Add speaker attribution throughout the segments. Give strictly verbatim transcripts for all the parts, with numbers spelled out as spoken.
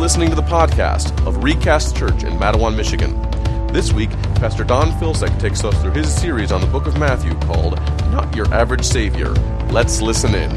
Speaker 1: listening to the podcast of Recast Church in Mattawan, Michigan. This week, Pastor Don Filsek takes us through his series on the book of Matthew called Not Your Average Savior. Let's listen in.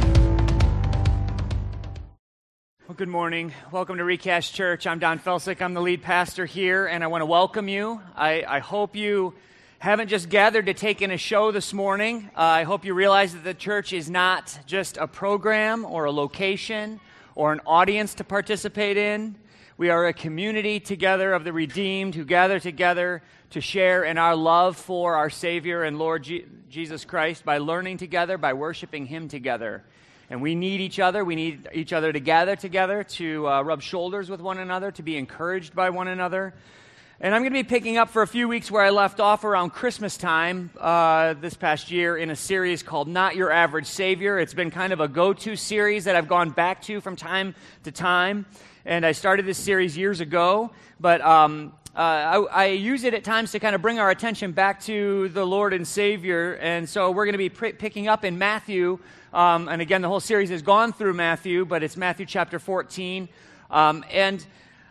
Speaker 2: Well, good morning. Welcome to Recast Church. I'm Don Filsek. I'm the lead pastor here, and I want to welcome you. I, I hope you haven't just gathered to take in a show this morning. Uh, I hope you realize that the church is not just a program or a location or an audience to participate in. We are a community together of the redeemed who gather together to share in our love for our Savior and Lord Je- Jesus Christ by learning together, by worshiping Him together. And we need each other. We need each other to gather together, to uh, rub shoulders with one another, to be encouraged by one another. And I'm going to be picking up for a few weeks where I left off around Christmas time uh, this past year in a series called Not Your Average Savior. It's been kind of a go-to series that I've gone back to from time to time. And I started this series years ago, but um, uh, I, I use it at times to kind of bring our attention back to the Lord and Savior. And so we're going to be pr- picking up in Matthew. Um, and again, the whole series has gone through Matthew, but it's Matthew chapter fourteen. Um, and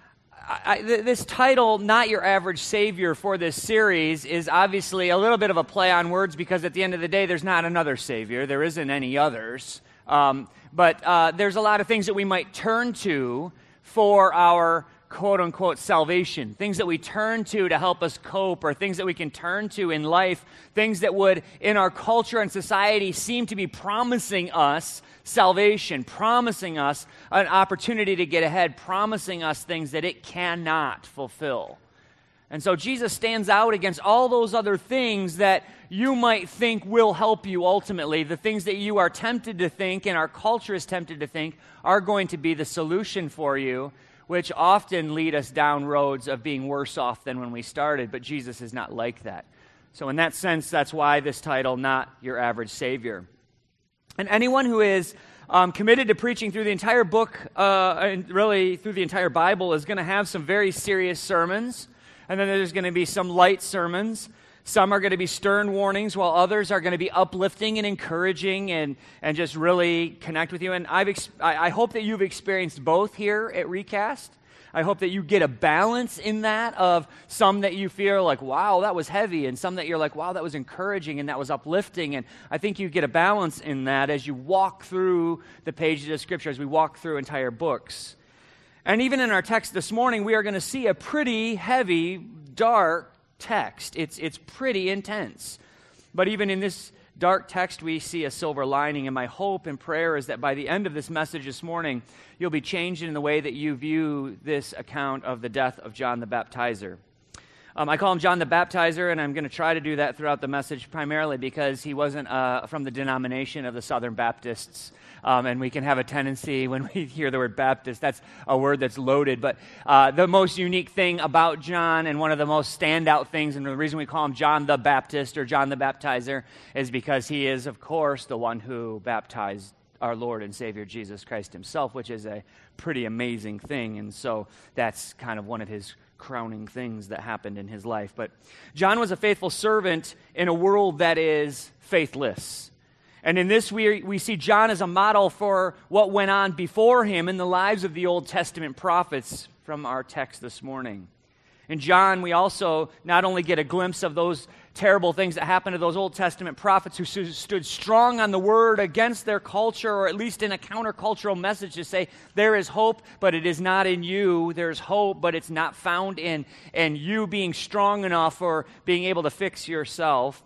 Speaker 2: I, th- this title, Not Your Average Savior, for this series is obviously a little bit of a play on words because at the end of the day, there's not another Savior. There isn't any others. Um, but uh, there's a lot of things that we might turn to for our quote-unquote salvation, things that we turn to to help us cope, or things that we can turn to in life, things that would, in our culture and society, seem to be promising us salvation, promising us an opportunity to get ahead, promising us things that it cannot fulfill. And so Jesus stands out against all those other things that you might think will help you ultimately, the things that you are tempted to think and our culture is tempted to think are going to be the solution for you, which often lead us down roads of being worse off than when we started, but Jesus is not like that. So in that sense, that's why this title, Not Your Average Savior. And anyone who is um, committed to preaching through the entire book, uh, and really through the entire Bible, is going to have some very serious sermons, and then there's going to be some light sermons. Some are going to be stern warnings, while others are going to be uplifting and encouraging and, and just really connect with you. And I've ex- I, I hope that you've experienced both here at Recast. I hope that you get a balance in that of some that you feel like, wow, that was heavy, and some that you're like, wow, that was encouraging and that was uplifting. And I think you get a balance in that as you walk through the pages of Scripture, as we walk through entire books. And even in our text this morning, we are going to see a pretty heavy, dark text. It's it's pretty intense. But even in this dark text, we see a silver lining, and my hope and prayer is that by the end of this message this morning, you'll be changed in the way that you view this account of the death of John the Baptizer. Um, I call him John the Baptizer, and I'm going to try to do that throughout the message primarily because he wasn't uh, from the denomination of the Southern Baptists. Um, and we can have a tendency when we hear the word Baptist, that's a word that's loaded. But uh, the most unique thing about John, and one of the most standout things, and the reason we call him John the Baptist or John the Baptizer, is because he is, of course, the one who baptized our Lord and Savior Jesus Christ himself, which is a pretty amazing thing. And so that's kind of one of his crowning things that happened in his life. But John was a faithful servant in a world that is faithless. And in this, we, we see John as a model for what went on before him in the lives of the Old Testament prophets from our text this morning. In John, we also not only get a glimpse of those terrible things that happened to those Old Testament prophets who stood strong on the word against their culture, or at least in a countercultural message to say, there is hope, but it is not in you. There's hope, but it's not found in, in you being strong enough or being able to fix yourself.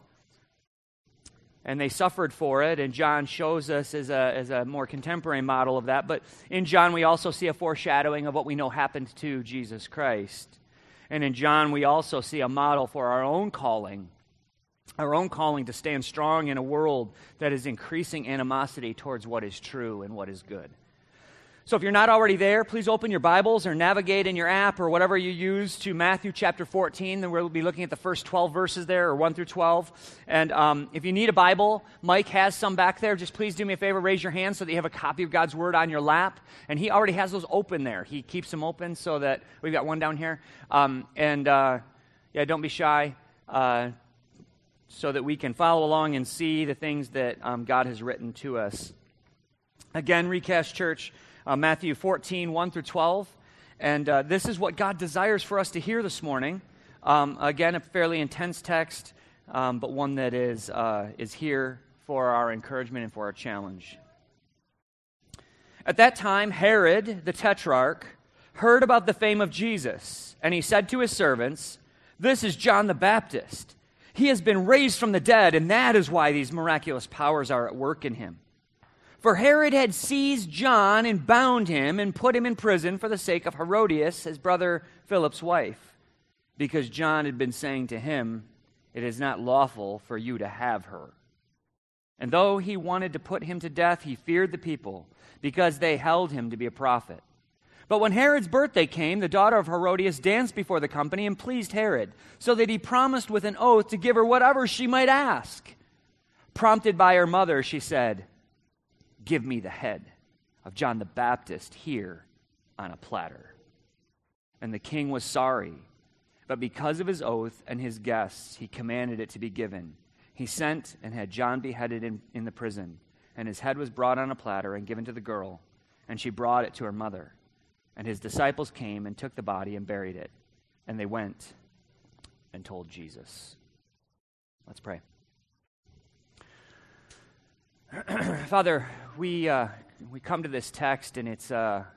Speaker 2: And they suffered for it, and John shows us as a, as a more contemporary model of that. But in John, we also see a foreshadowing of what we know happened to Jesus Christ. And in John, we also see a model for our own calling, our own calling to stand strong in a world that is increasing animosity towards what is true and what is good. So if you're not already there, please open your Bibles or navigate in your app or whatever you use to Matthew chapter fourteen. Then we'll be looking at the first twelve verses there, or one through twelve. And um, if you need a Bible, Mike has some back there. Just please do me a favor, raise your hand so that you have a copy of God's Word on your lap. And he already has those open there. He keeps them open so that we've got one down here. Um, and uh, yeah, don't be shy. Uh, so that we can follow along and see the things that um, God has written to us. Again, Recast Church, uh, Matthew fourteen, one through twelve. And uh, this is what God desires for us to hear this morning. Um, again, a fairly intense text, um, but one that is uh, is here for our encouragement and for our challenge. At that time, Herod, the Tetrarch, heard about the fame of Jesus, and he said to his servants, "This is John the Baptist. He has been raised from the dead, and that is why these miraculous powers are at work in him." For Herod had seized John and bound him and put him in prison for the sake of Herodias, his brother Philip's wife, because John had been saying to him, "It is not lawful for you to have her." And though he wanted to put him to death, he feared the people, because they held him to be a prophet. But when Herod's birthday came, the daughter of Herodias danced before the company and pleased Herod, so that he promised with an oath to give her whatever she might ask. Prompted by her mother, she said, "Give me the head of John the Baptist here on a platter." And the king was sorry, but because of his oath and his guests, he commanded it to be given. He sent and had John beheaded in, in the prison, and his head was brought on a platter and given to the girl, and she brought it to her mother. And his disciples came and took the body and buried it, and they went and told Jesus. Let's pray. Father, we uh, we come to this text, and it's uh,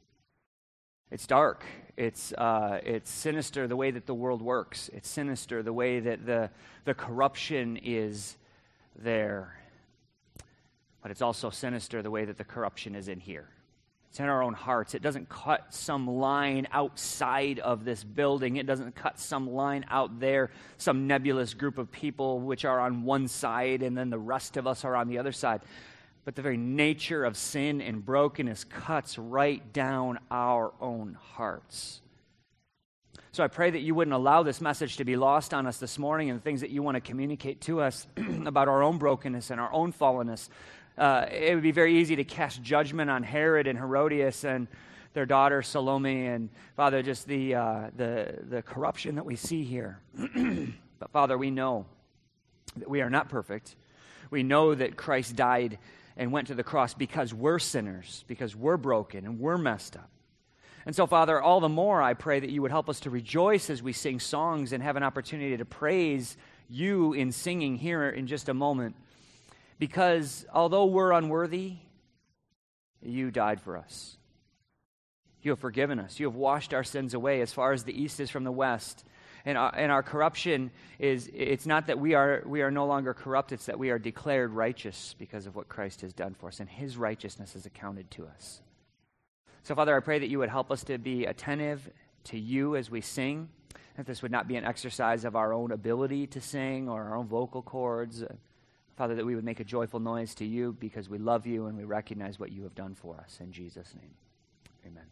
Speaker 2: it's dark. It's uh, it's sinister the way that the world works. It's sinister the way that the the corruption is there. But it's also sinister the way that the corruption is in here. It's in our own hearts. It doesn't cut some line outside of this building. It doesn't cut some line out there, some nebulous group of people which are on one side and then the rest of us are on the other side. But the very nature of sin and brokenness cuts right down our own hearts. So I pray that you wouldn't allow this message to be lost on us this morning, and the things that you want to communicate to us about our own brokenness and our own fallenness. Uh, it would be very easy to cast judgment on Herod and Herodias and their daughter Salome, and Father, just the uh, the the corruption that we see here. But Father, we know that we are not perfect. We know that Christ died and went to the cross because we're sinners, because we're broken and we're messed up. And so, Father, all the more I pray that you would help us to rejoice as we sing songs and have an opportunity to praise you in singing here in just a moment. Because although we're unworthy, you died for us. You have forgiven us. You have washed our sins away as far as the east is from the west. And our, and our corruption is, it's not that we are we are no longer corrupt, it's that we are declared righteous because of what Christ has done for us, and his righteousness is accounted to us. So, Father, I pray that you would help us to be attentive to you as we sing, that this would not be an exercise of our own ability to sing or our own vocal cords. Father, that we would make a joyful noise to you because we love you and we recognize what you have done for us. In Jesus' name, amen.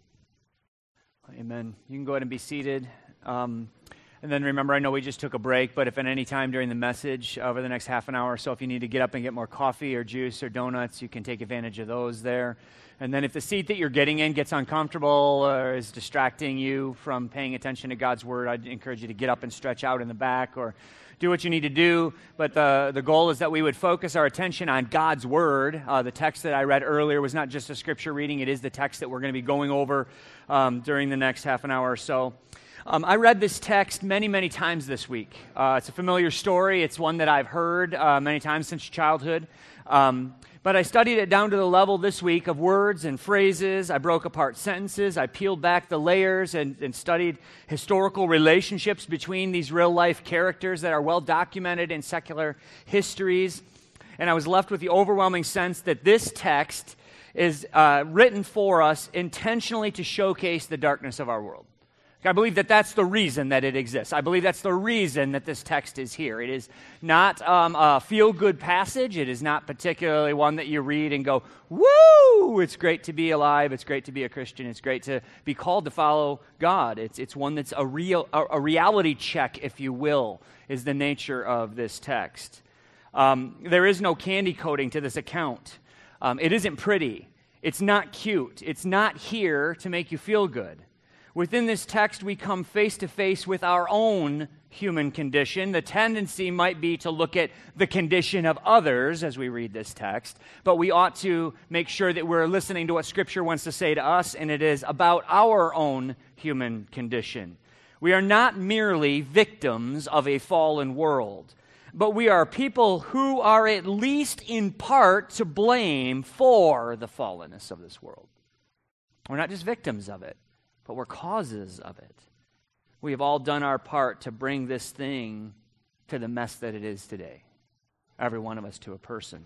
Speaker 2: Amen. You can go ahead and be seated. Um, and then remember, I know we just took a break, but if at any time during the message over the next half an hour or so, if you need to get up and get more coffee or juice or donuts, you can take advantage of those there. And then if the seat that you're getting in gets uncomfortable or is distracting you from paying attention to God's word, I'd encourage you to get up and stretch out in the back or do what you need to do. But the, the goal is that we would focus our attention on God's word. Uh, the text that I read earlier was not just a scripture reading. It is the text that we're going to be going over um, during the next half an hour or so. Um, I read this text many, many times this week. Uh, it's a familiar story. It's one that I've heard uh, many times since childhood. Um, but I studied it down to the level this week of words and phrases. I broke apart sentences. I peeled back the layers and, and studied historical relationships between these real-life characters that are well documented in secular histories. And I was left with the overwhelming sense that this text is uh, written for us intentionally to showcase the darkness of our world. I believe that that's the reason that it exists. I believe that's the reason that this text is here. It is not um, a feel-good passage. It is not particularly one that you read and go, woo, it's great to be alive. It's great to be a Christian. It's great to be called to follow God. It's it's one that's a real a, a reality check, if you will, is the nature of this text. Um, there is no candy coating to this account. Um, it isn't pretty. It's not cute. It's not here to make you feel good. Within this text, we come face to face with our own human condition. The tendency might be to look at the condition of others as we read this text, but we ought to make sure that we're listening to what Scripture wants to say to us, and it is about our own human condition. We are not merely victims of a fallen world, but we are people who are at least in part to blame for the fallenness of this world. We're not just victims of it, but we're causes of it. We have all done our part to bring this thing to the mess that it is today. Every one of us to a person.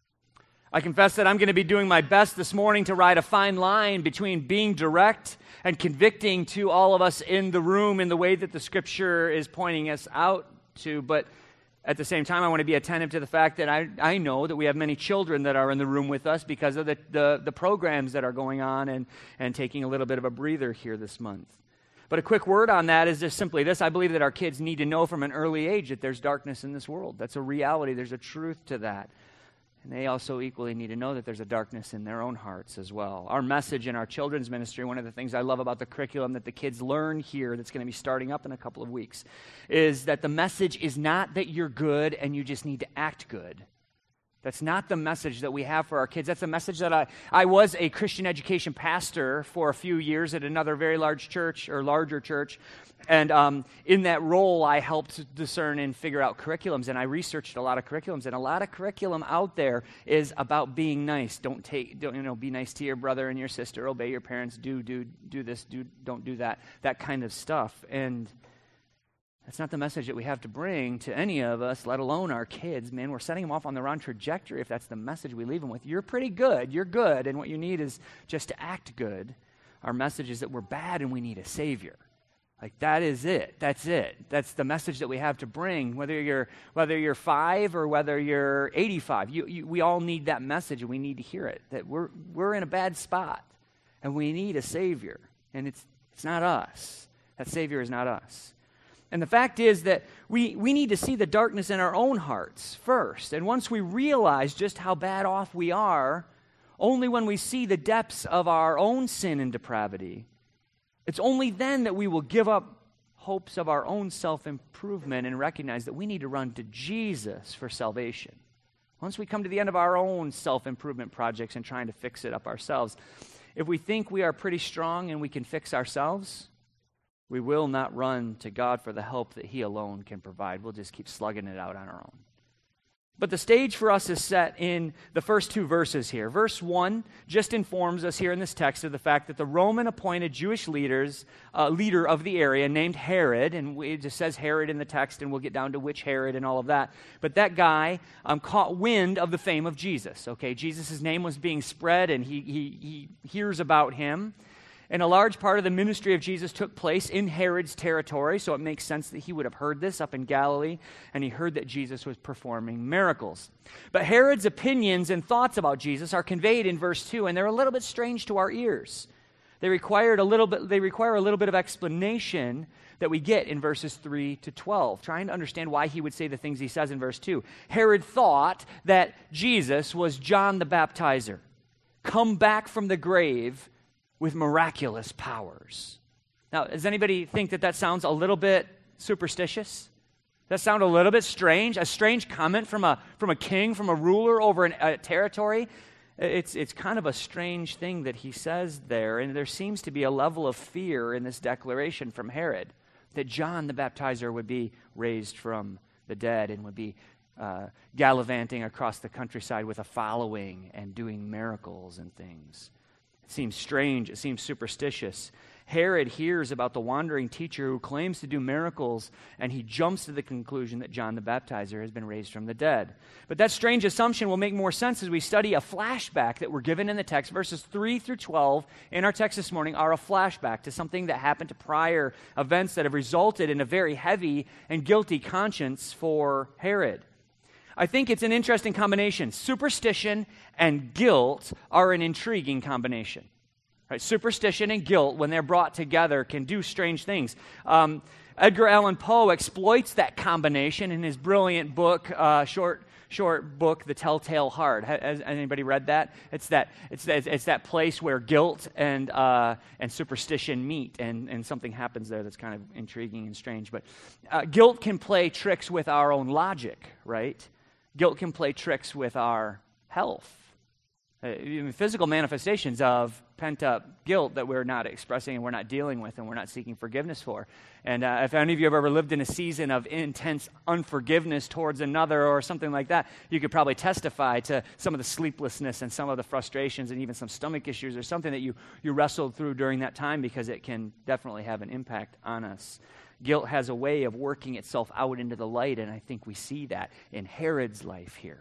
Speaker 2: I confess that I'm going to be doing my best this morning to ride a fine line between being direct and convicting to all of us in the room in the way that the Scripture is pointing us out to, but at the same time, I want to be attentive to the fact that I, I know that we have many children that are in the room with us because of the, the, the programs that are going on and, and taking a little bit of a breather here this month. But a quick word on that is just simply this. I believe that our kids need to know from an early age that there's darkness in this world. That's a reality. There's a truth to that. And they also equally need to know that there's a darkness in their own hearts as well. Our message in our children's ministry, one of the things I love about the curriculum that the kids learn here that's going to be starting up in a couple of weeks, is that the message is not that you're good and you just need to act good. That's not the message that we have for our kids. That's the message that I, I was a Christian education pastor for a few years at another very large church or larger church. And um, in that role, I helped discern and figure out curriculums. And I researched a lot of curriculums. And a lot of curriculum out there is about being nice. Don't take, don't, you know, be nice to your brother and your sister. Obey your parents. Do, do, do this. Do, don't do that. That kind of stuff. And that's not the message that we have to bring to any of us, let alone our kids. Man, we're setting them off on the wrong trajectory if that's the message we leave them with. You're pretty good. You're good. And what you need is just to act good. Our message is that we're bad and we need a Savior. Like, that is it. That's it. That's the message that we have to bring, whether you're whether you're five or whether you're eighty-five. You, you, we all need that message, and we need to hear it, that we're we're in a bad spot, and we need a Savior. And it's it's not us. That Savior is not us. And the fact is that we, we need to see the darkness in our own hearts first. And once we realize just how bad off we are, only when we see the depths of our own sin and depravity, it's only then that we will give up hopes of our own self-improvement and recognize that we need to run to Jesus for salvation. Once we come to the end of our own self-improvement projects and trying to fix it up ourselves, if we think we are pretty strong and we can fix ourselves, we will not run to God for the help that He alone can provide. We'll just keep slugging it out on our own. But the stage for us is set in the first two verses here. Verse one just informs us here in this text of the fact that the Roman appointed Jewish leaders, uh, leader of the area named Herod, and it just says Herod in the text, and we'll get down to which Herod and all of that. But that guy um, caught wind of the fame of Jesus. Okay, Jesus' name was being spread, and he, he, he hears about him. And a large part of the ministry of Jesus took place in Herod's territory, so it makes sense that he would have heard this up in Galilee, and he heard that Jesus was performing miracles. But Herod's opinions and thoughts about Jesus are conveyed in verse two, and they're a little bit strange to our ears. They required a little bit, they require a little bit of explanation that we get in verses three to twelve, trying to understand why he would say the things he says in verse two. Herod thought that Jesus was John the Baptizer, come back from the grave with miraculous powers. Now, does anybody think that that sounds a little bit superstitious? Does that sound a little bit strange? A strange comment from a from a king, from a ruler over an, a territory? It's it's kind of a strange thing that he says there, and there seems to be a level of fear in this declaration from Herod that John the Baptizer would be raised from the dead and would be uh, gallivanting across the countryside with a following and doing miracles and things. It seems strange. It seems superstitious. Herod hears about the wandering teacher who claims to do miracles, and he jumps to the conclusion that John the Baptizer has been raised from the dead. But that strange assumption will make more sense as we study a flashback that we're given in the text. Verses three through twelve in our text this morning are a flashback to something that happened to prior events that have resulted in a very heavy and guilty conscience for Herod. I think it's an interesting combination. Superstition and guilt are an intriguing combination. Right? Superstition and guilt, when they're brought together, can do strange things. Um, Edgar Allan Poe exploits that combination in his brilliant book, uh, short short book, The Telltale Heart. Has anybody read that? It's that it's that, it's that place where guilt and uh, and superstition meet, and, and something happens there that's kind of intriguing and strange. But uh, guilt can play tricks with our own logic, right? Guilt can play tricks with our health. Uh, even physical manifestations of pent-up guilt that we're not expressing and we're not dealing with and we're not seeking forgiveness for. And uh, if any of you have ever lived in a season of intense unforgiveness towards another or something like that, you could probably testify to some of the sleeplessness and some of the frustrations and even some stomach issues or something that you, you wrestled through during that time, because it can definitely have an impact on us. Guilt has a way of working itself out into the light, and I think we see that in Herod's life here.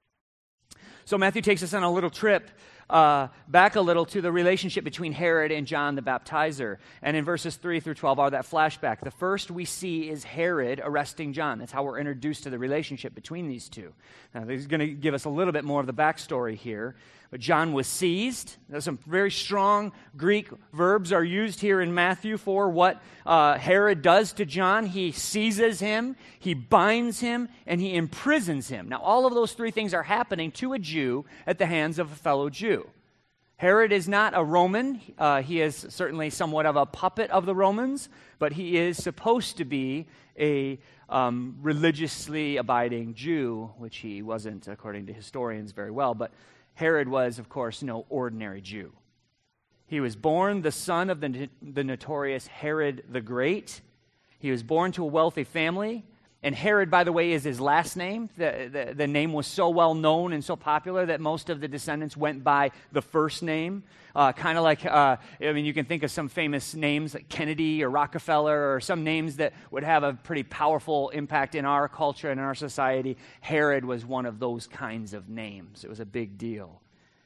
Speaker 2: So Matthew takes us on a little trip uh, back a little to the relationship between Herod and John the Baptizer. And in verses three through twelve are that flashback. The first we see is Herod arresting John. That's how we're introduced to the relationship between these two. Now, he's going to give us a little bit more of the backstory here. But John was seized. There's some very strong Greek verbs are used here in Matthew for what uh, Herod does to John. He seizes him, he binds him, and he imprisons him. Now, all of those three things are happening to a Jew at the hands of a fellow Jew. Herod is not a Roman. Uh, he is certainly somewhat of a puppet of the Romans, but he is supposed to be a um, religiously abiding Jew, which he wasn't, according to historians, very well. But Herod was, of course, no ordinary Jew. He was born the son of the, the notorious Herod the Great. He was born to a wealthy family. And Herod, by the way, is his last name. The, the, the name was so well known and so popular that most of the descendants went by the first name. Uh, kind of like, uh, I mean, you can think of some famous names like Kennedy or Rockefeller, or some names that would have a pretty powerful impact in our culture and in our society. Herod was one of those kinds of names. It was a big deal.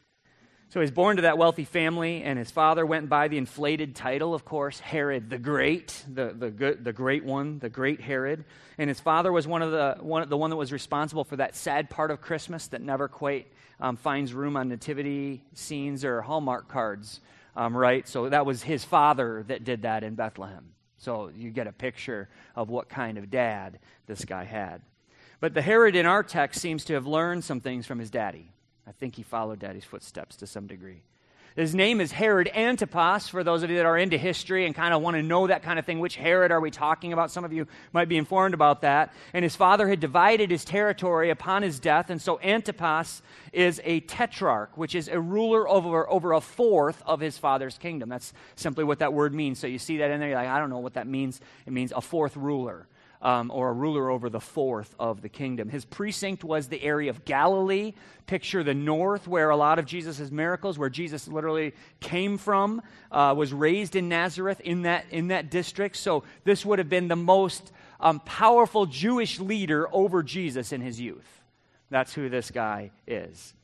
Speaker 2: So he's born to that wealthy family, and his father went by the inflated title, of course, Herod the Great, the the good, the great one, the great Herod. And his father was one of the one the one that was responsible for that sad part of Christmas that never quite um, finds room on nativity scenes or Hallmark cards, um, right? So that was his father that did that in Bethlehem. So you get a picture of what kind of dad this guy had. But the Herod in our text seems to have learned some things from his daddy. I think he followed Daddy's footsteps to some degree. His name is Herod Antipas, for those of you that are into history and kind of want to know that kind of thing. Which Herod are we talking about? Some of you might be informed about that. And his father had divided his territory upon his death, and so Antipas is a tetrarch, which is a ruler over, over a fourth of his father's kingdom. That's simply what that word means. So you see that in there, you're like, I don't know what that means. It means a fourth ruler. Um, or a ruler over the fourth of the kingdom. His precinct was the area of Galilee. Picture the north, where a lot of Jesus' miracles, where Jesus literally came from, uh, was raised in Nazareth, in that in that district. So this would have been the most um, powerful Jewish leader over Jesus in his youth. That's who this guy is.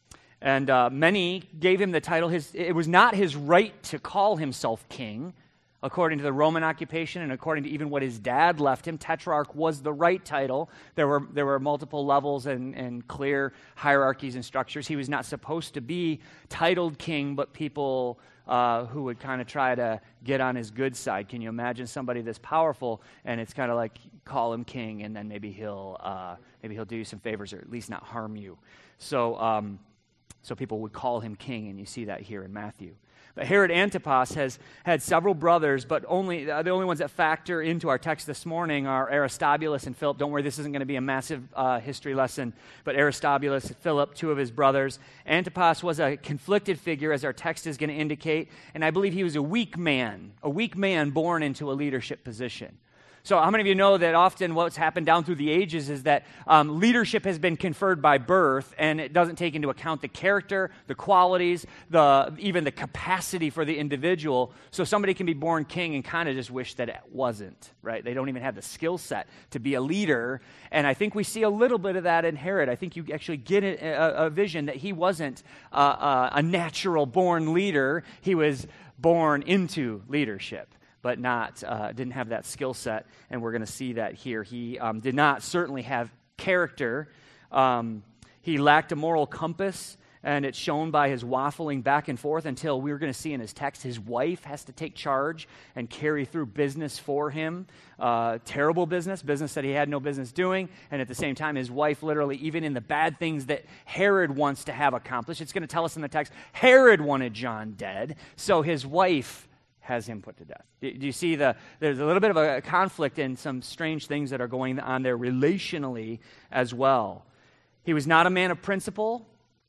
Speaker 2: And uh, many gave him the title. His, it was not his right to call himself king. According to the Roman occupation and according to even what his dad left him, Tetrarch was the right title. There were there were multiple levels and, and clear hierarchies and structures. He was not supposed to be titled king, but people uh, who would kind of try to get on his good side. Can you imagine somebody this powerful, and it's kind of like call him king, and then maybe he'll uh, maybe he'll do you some favors or at least not harm you. So um, so people would call him king, and you see that here in Matthew. But Herod Antipas has had several brothers, but only the only ones that factor into our text this morning are Aristobulus and Philip. Don't worry, this isn't going to be a massive uh, history lesson, but Aristobulus, Philip, two of his brothers. Antipas was a conflicted figure, as our text is going to indicate, and I believe he was a weak man, a weak man born into a leadership position. So how many of you know that often what's happened down through the ages is that um, leadership has been conferred by birth, and it doesn't take into account the character, the qualities, the even the capacity for the individual. So somebody can be born king and kind of just wish that it wasn't, right? They don't even have the skill set to be a leader. And I think we see a little bit of that in Herod. I think you actually get a, a vision that he wasn't uh, uh, a natural born leader. He was born into leadership, but not uh, didn't have that skill set, and we're going to see that here. He um, did not certainly have character. Um, he lacked a moral compass, And it's shown by his waffling back and forth until we're going to see in his text, his wife has to take charge and carry through business for him. Uh, terrible business, business that he had no business doing. And at the same time, his wife literally, even in the bad things that Herod wants to have accomplished, it's going to tell us in the text, Herod wanted John dead. So his wife has him put to death. Do, do you see the, there's a little bit of a conflict and some strange things that are going on there relationally as well. He was not a man of principle,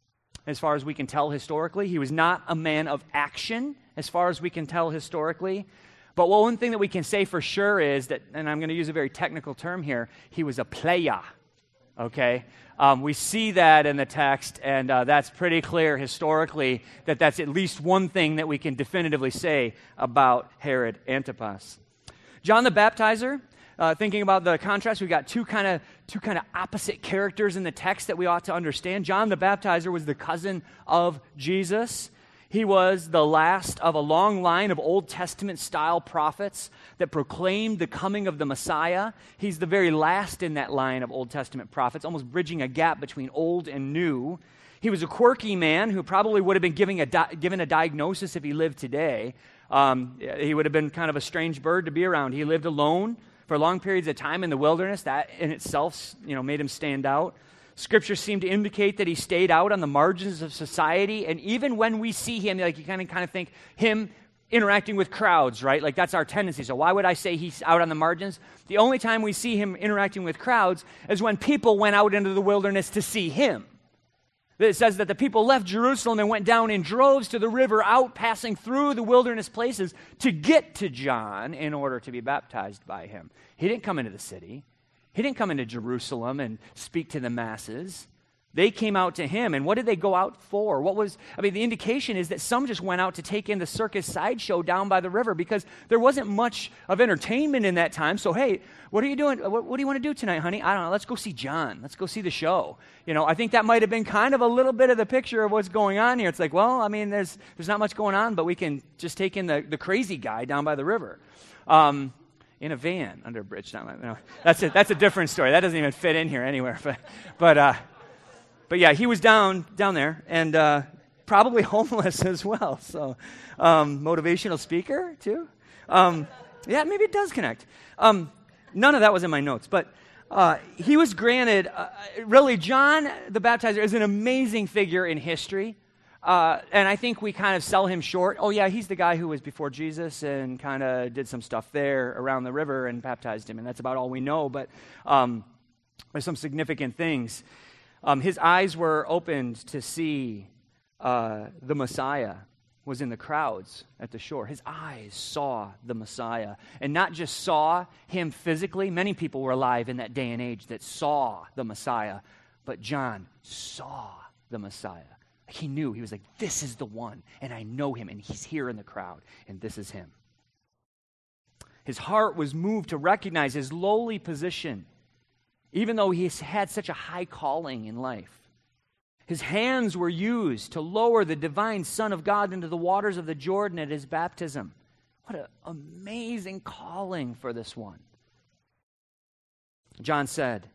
Speaker 2: as far as we can tell historically. He was not a man of action, as far as we can tell historically. But one thing that we can say for sure is that, and I'm going to use a very technical term here, he was a playa, okay? Um, we see that in the text, and uh, that's pretty clear historically that that's at least one thing that we can definitively say about Herod Antipas. John the Baptizer, Uh, thinking about the contrast, we've got two kind of two kind of opposite characters in the text that we ought to understand. John the Baptizer was the cousin of Jesus. He was the last of a long line of Old Testament-style prophets that proclaimed the coming of the Messiah. He's the very last in that line of Old Testament prophets, almost bridging a gap between old and new. He was a quirky man who probably would have been giving a di- given a diagnosis if he lived today. Um, he would have been kind of a strange bird to be around. He lived alone for long periods of time in the wilderness. That in itself, you know, made him stand out. Scripture seemed to indicate that he stayed out on the margins of society, and even when we see him, like you kind of kind of think him interacting with crowds, right? Like that's our tendency. So why would I say he's out on the margins? The only time we see him interacting with crowds is when people went out into the wilderness to see him. It says that the people left Jerusalem and went down in droves to the river, out passing through the wilderness places to get to John in order to be baptized by him. He didn't come into the city. He didn't come into Jerusalem and speak to the masses. They came out to him, and what did they go out for? What was, I mean, the indication is that some just went out to take in the circus sideshow down by the river because there wasn't much of entertainment in that time. So, hey, what are you doing? What, what do you want to do tonight, honey? I don't know. Let's go see John. Let's go see the show. You know, I think that might have been kind of a little bit of the picture of what's going on here. It's like, well, I mean, there's there's not much going on, but we can just take in the, the crazy guy down by the river. Um, in a van under a bridge. Not, no, that's a, that's a different story. That doesn't even fit in here anywhere. But, but, uh, But yeah, he was down down there and uh, probably homeless as well. So um, motivational speaker too. Um, yeah, maybe it does connect. Um, none of that was in my notes, but uh, he was granted. Uh, really, John the Baptizer is an amazing figure in history, uh, and I think we kind of sell him short. Oh yeah, he's the guy who was before Jesus and kind of did some stuff there around the river and baptized him, and that's about all we know. But um, there's some significant things. Um, his eyes were opened to see uh, the Messiah was in the crowds at the shore. His eyes saw the Messiah, and not just saw him physically. Many people were alive in that day and age that saw the Messiah, but John saw the Messiah. He knew. He was like, this is the one, and I know him, and he's here in the crowd, and this is him. His heart was moved to recognize his lowly position, even though he had such a high calling in life. His hands were used to lower the divine Son of God into the waters of the Jordan at his baptism. What an amazing calling for this one. John said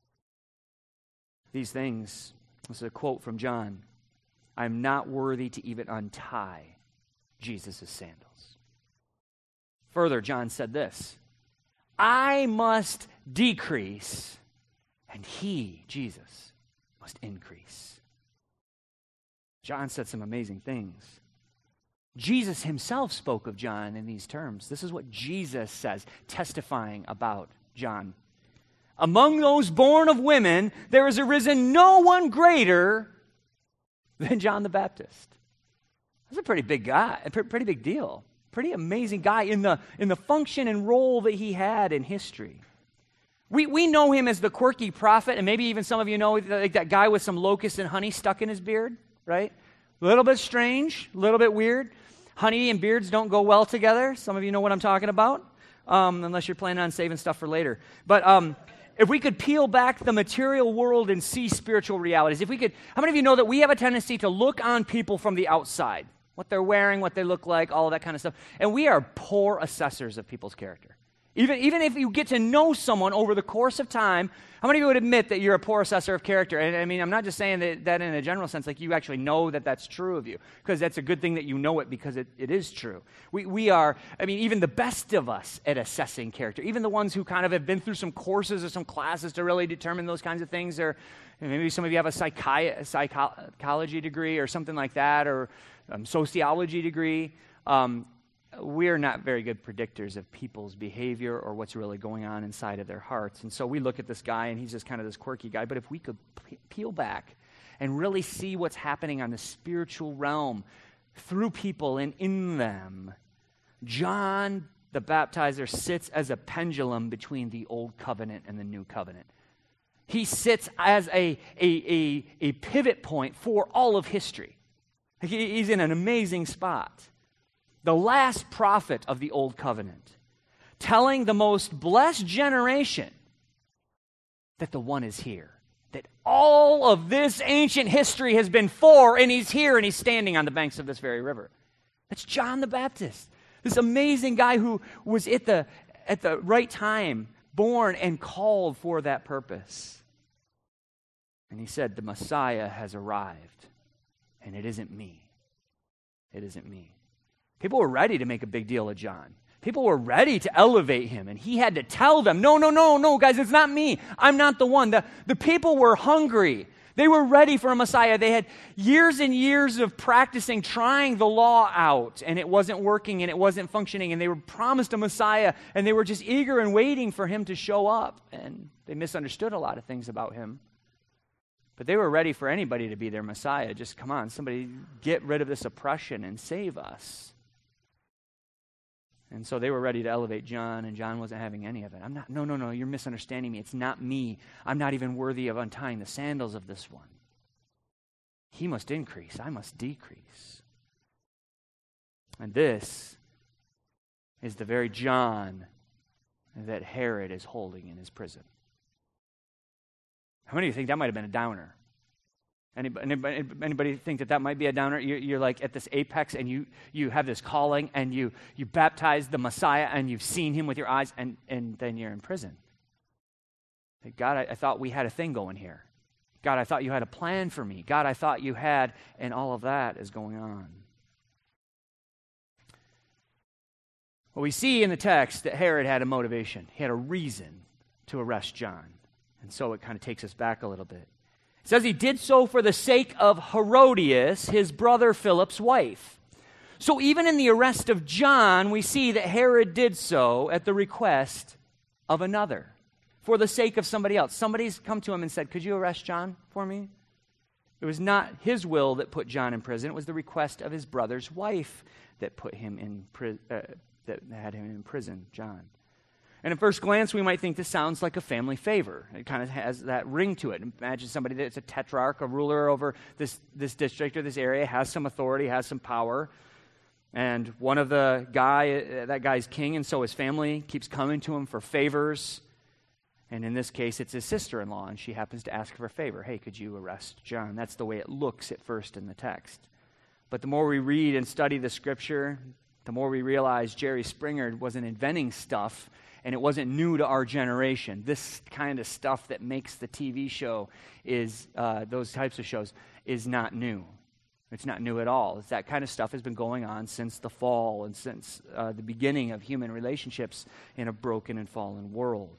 Speaker 2: these things. This is a quote from John. I'm not worthy to even untie Jesus' sandals. Further, John said this. I must decrease, and he, Jesus, must increase. John said some amazing things. Jesus himself spoke of John in these terms. This is what Jesus says, testifying about John. Among those born of women, there has arisen no one greater than John the Baptist. That's a pretty big guy, a pretty big deal. Pretty amazing guy in the, in the function and role that he had in history. We we know him as the quirky prophet, and maybe even some of you know like that guy with some locusts and honey stuck in his beard, right? A little bit strange, a little bit weird. Honey and beards don't go well together. Some of you know what I'm talking about, um, unless you're planning on saving stuff for later. But um, if we could peel back the material world and see spiritual realities, if we could, how many of you know that we have a tendency to look on people from the outside? What they're wearing, what they look like, all of that kind of stuff. And we are poor assessors of people's character. Even, even if you get to know someone over the course of time, how many of you would admit that you're a poor assessor of character? And I mean, I'm not just saying that, that in a general sense, like you actually know that that's true of you, because that's a good thing that you know it because it, it is true. We, we are, I mean, even the best of us at assessing character, even the ones who kind of have been through some courses or some classes to really determine those kinds of things, or maybe some of you have a psychi- psychology degree or something like that, or um, sociology degree. Um, We're not very good predictors of people's behavior or what's really going on inside of their hearts. And so we look at this guy, and he's just kind of this quirky guy. But if we could p- peel back and really see what's happening on the spiritual realm through people and in them, John the Baptizer sits as a pendulum between the old covenant and the new covenant. He sits as a, a, a, a pivot point for all of history. He, he's in an amazing spot. The last prophet of the Old Covenant, telling the most blessed generation that the one is here, that all of this ancient history has been for, and he's here, and he's standing on the banks of this very river. That's John the Baptist, this amazing guy who was at the, at the right time, born and called for that purpose. And he said, the Messiah has arrived, and it isn't me. It isn't me. People were ready to make a big deal of John. People were ready to elevate him, and he had to tell them, no, no, no, no, guys, it's not me. I'm not the one. The, the people were hungry. They were ready for a Messiah. They had years and years of practicing, trying the law out, and it wasn't working, and it wasn't functioning, and they were promised a Messiah, and they were just eager and waiting for him to show up, and they misunderstood a lot of things about him. But they were ready for anybody to be their Messiah. Just, come on, somebody get rid of this oppression and save us. And so they were ready to elevate John, and John wasn't having any of it. I'm not, no, no, no, you're misunderstanding me. It's not me. I'm not even worthy of untying the sandals of this one. He must increase. I must decrease. And this is the very John that Herod is holding in his prison. How many of you think that might have been a downer? Anybody, anybody, anybody think that that might be a downer? You're, you're like at this apex, and you you have this calling, and you you baptize the Messiah, and you've seen him with your eyes, and, and then you're in prison. God, I, I thought we had a thing going here. God, I thought you had a plan for me. God, I thought you had, and all of that is going on. Well, we see in the text that Herod had a motivation. He had a reason to arrest John. And so it kind of takes us back a little bit. It says he did so for the sake of Herodias, his brother Philip's wife. So even in the arrest of John, we see that Herod did so at the request of another, for the sake of somebody else. Somebody's come to him and said, could you arrest John for me? It was not his will that put John in prison. It was the request of his brother's wife that put him in pri- uh, that had him in prison, John. And at first glance, we might think this sounds like a family favor. It kind of has that ring to it. Imagine somebody that's a tetrarch, a ruler over this, this district or this area, has some authority, has some power. And one of the guy, that guy's king, and so his family keeps coming to him for favors. And in this case, it's his sister-in-law, and she happens to ask for a favor. Hey, could you arrest John? That's the way it looks at first in the text. But the more we read and study the Scripture, the more we realize Jerry Springer wasn't inventing stuff, and it wasn't new to our generation. This kind of stuff that makes the T V show is, uh, those types of shows, is not new. It's not new at all. It's that kind of stuff has been going on since the fall and since uh, the beginning of human relationships in a broken and fallen world.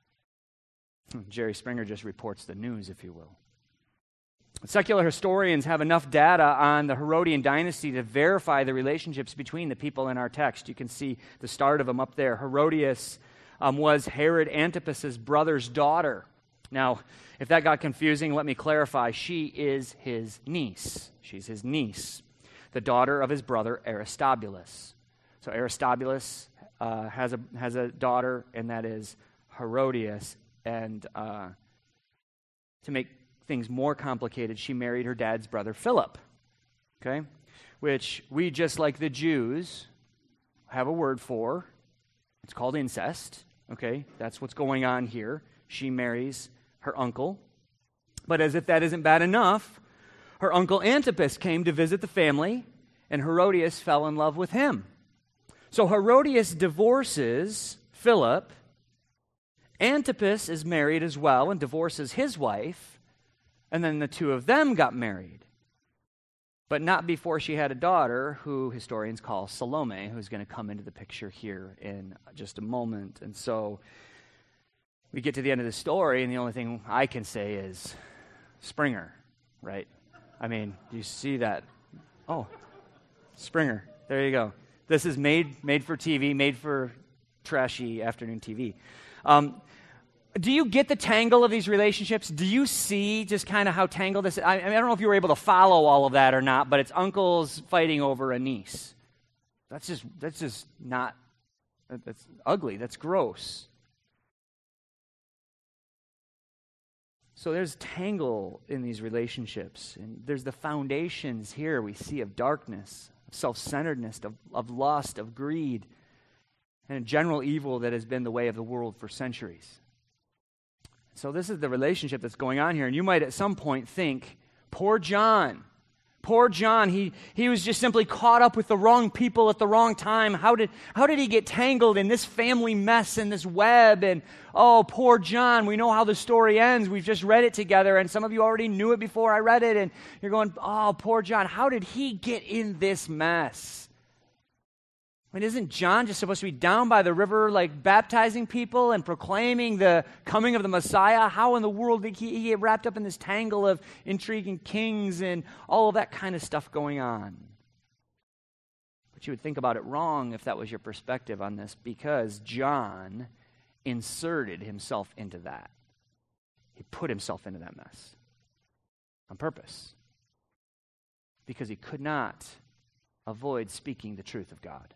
Speaker 2: Jerry Springer just reports the news, if you will. Secular historians have enough data on the Herodian dynasty to verify the relationships between the people in our text. You can see the start of them up there. Herodias um, was Herod Antipas's brother's daughter. Now, if that got confusing, let me clarify. She is his niece. She's his niece, the daughter of his brother Aristobulus. So Aristobulus uh, has a has a daughter, and that is Herodias. And uh, to make things more complicated, she married her dad's brother Philip, okay? Which we, just like the Jews, have a word for. It's called incest, okay? That's what's going on here. She marries her uncle. But as if that isn't bad enough, her uncle Antipas came to visit the family, and Herodias fell in love with him. So Herodias divorces Philip. Antipas is married as well and divorces his wife, and then the two of them got married. But not before she had a daughter who historians call Salome, who's going to come into the picture here in just a moment. And so we get to the end of the story, and the only thing I can say is Springer, right? I mean, do you see that? Oh, Springer. There you go. This is made made for T V, made for trashy afternoon T V. Um, do you get the tangle of these relationships? Do you see just kind of how tangled this is? I, I, mean, I don't know if you were able to follow all of that or not, but it's uncles fighting over a niece. That's just that's just not, that's ugly. That's gross. So there's tangle in these relationships. And there's the foundations here we see of darkness, of self-centeredness, of, of lust, of greed, and a general evil that has been the way of the world for centuries. So this is the relationship that's going on here. And you might at some point think, poor John. Poor John, he, he was just simply caught up with the wrong people at the wrong time. How did, how did he get tangled in this family mess and this web? And, oh, poor John, we know how the story ends. We've just read it together, and some of you already knew it before I read it, and you're going, oh, poor John, how did he get in this mess? I mean, isn't John just supposed to be down by the river, like baptizing people and proclaiming the coming of the Messiah? How in the world did he, he get wrapped up in this tangle of intriguing kings and all of that kind of stuff going on? But you would think about it wrong if that was your perspective on this, because John inserted himself into that. He put himself into that mess on purpose because he could not avoid speaking the truth of God.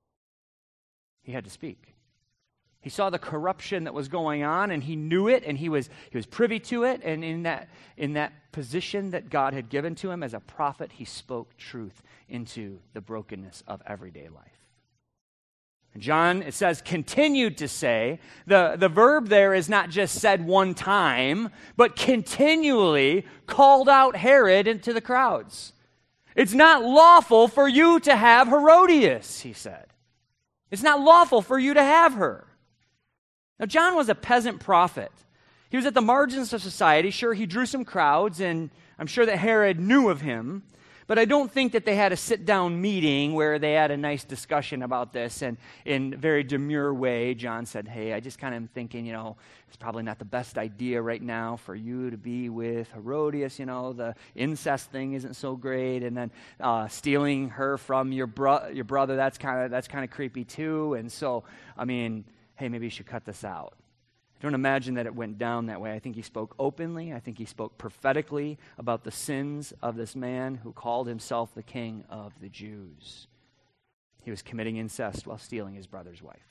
Speaker 2: He had to speak. He saw the corruption that was going on, and he knew it, and he was he was privy to it, and in that in that position that God had given to him as a prophet, he spoke truth into the brokenness of everyday life. And John, it says, continued to say. The, the verb there is not just said one time, but continually called out Herod into the crowds. It's not lawful for you to have Herodias, he said. It's not lawful for you to have her. Now, John was a peasant prophet. He was at the margins of society. Sure, he drew some crowds, and I'm sure that Herod knew of him, but I don't think that they had a sit-down meeting where they had a nice discussion about this, and in a very demure way, John said, hey, I just kind of am thinking, you know, it's probably not the best idea right now for you to be with Herodias, you know, the incest thing isn't so great, and then uh, stealing her from your, bro- your brother, that's kind of that's kind of creepy too, and so, I mean, hey, maybe you should cut this out. Don't imagine that it went down that way. I think he spoke openly. I think he spoke prophetically about the sins of this man who called himself the king of the Jews. He was committing incest while stealing his brother's wife.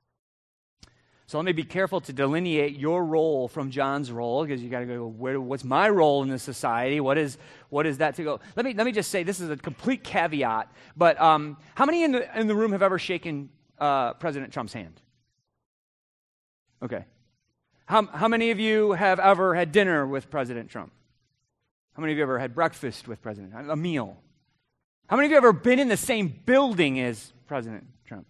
Speaker 2: So let me be careful to delineate your role from John's role, because you got to go, where, what's my role in this society? What is what is that to go? Let me let me just say, this is a complete caveat, but um, how many in the, in the room have ever shaken uh, President Trump's hand? Okay. How, how many of you have ever had dinner with President Trump? How many of you ever had breakfast with President Trump? A meal? How many of you have ever been in the same building as President Trump?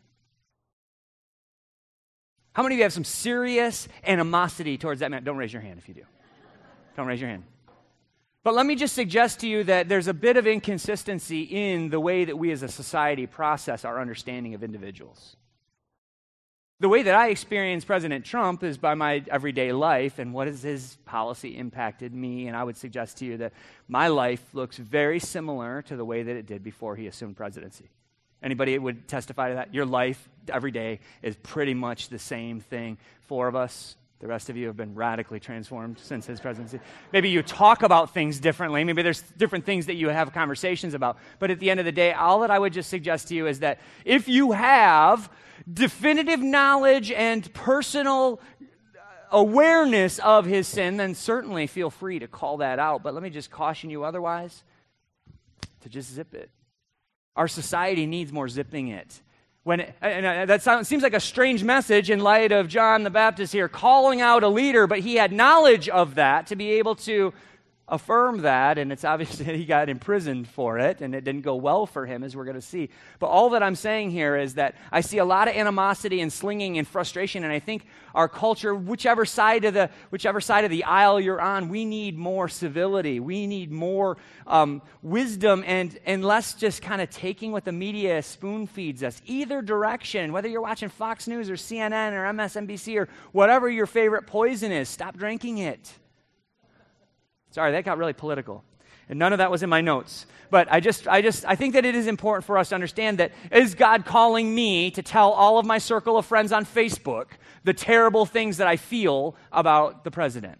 Speaker 2: How many of you have some serious animosity towards that man? Don't raise your hand if you do. Don't raise your hand. But let me just suggest to you that there's a bit of inconsistency in the way that we as a society process our understanding of individuals. The way that I experience President Trump is by my everyday life, and what has his policy impacted me, and I would suggest to you that my life looks very similar to the way that it did before he assumed presidency. Anybody would testify to that? Your life every day is pretty much the same thing. Four of us, the rest of you have been radically transformed since his presidency. Maybe you talk about things differently. Maybe there's different things that you have conversations about. But at the end of the day, all that I would just suggest to you is that if you have definitive knowledge and personal awareness of his sin, then certainly feel free to call that out. But let me just caution you otherwise to just zip it. Our society needs more zipping it. When it, and that sounds, seems like a strange message in light of John the Baptist here calling out a leader, but he had knowledge of that to be able to affirm that, and it's obvious that he got imprisoned for it, and it didn't go well for him, as we're going to see. But all that I'm saying here is that I see a lot of animosity and slinging and frustration, and I think our culture, whichever side of the whichever side of the aisle you're on, we need more civility. We need more um, wisdom, and and less just kind of taking what the media spoon feeds us. Either direction, whether you're watching Fox News or C N N or M S N B C or whatever your favorite poison is, stop drinking it. Sorry, that got really political. And none of that was in my notes. But I just I just I think that it is important for us to understand that, is God calling me to tell all of my circle of friends on Facebook the terrible things that I feel about the president?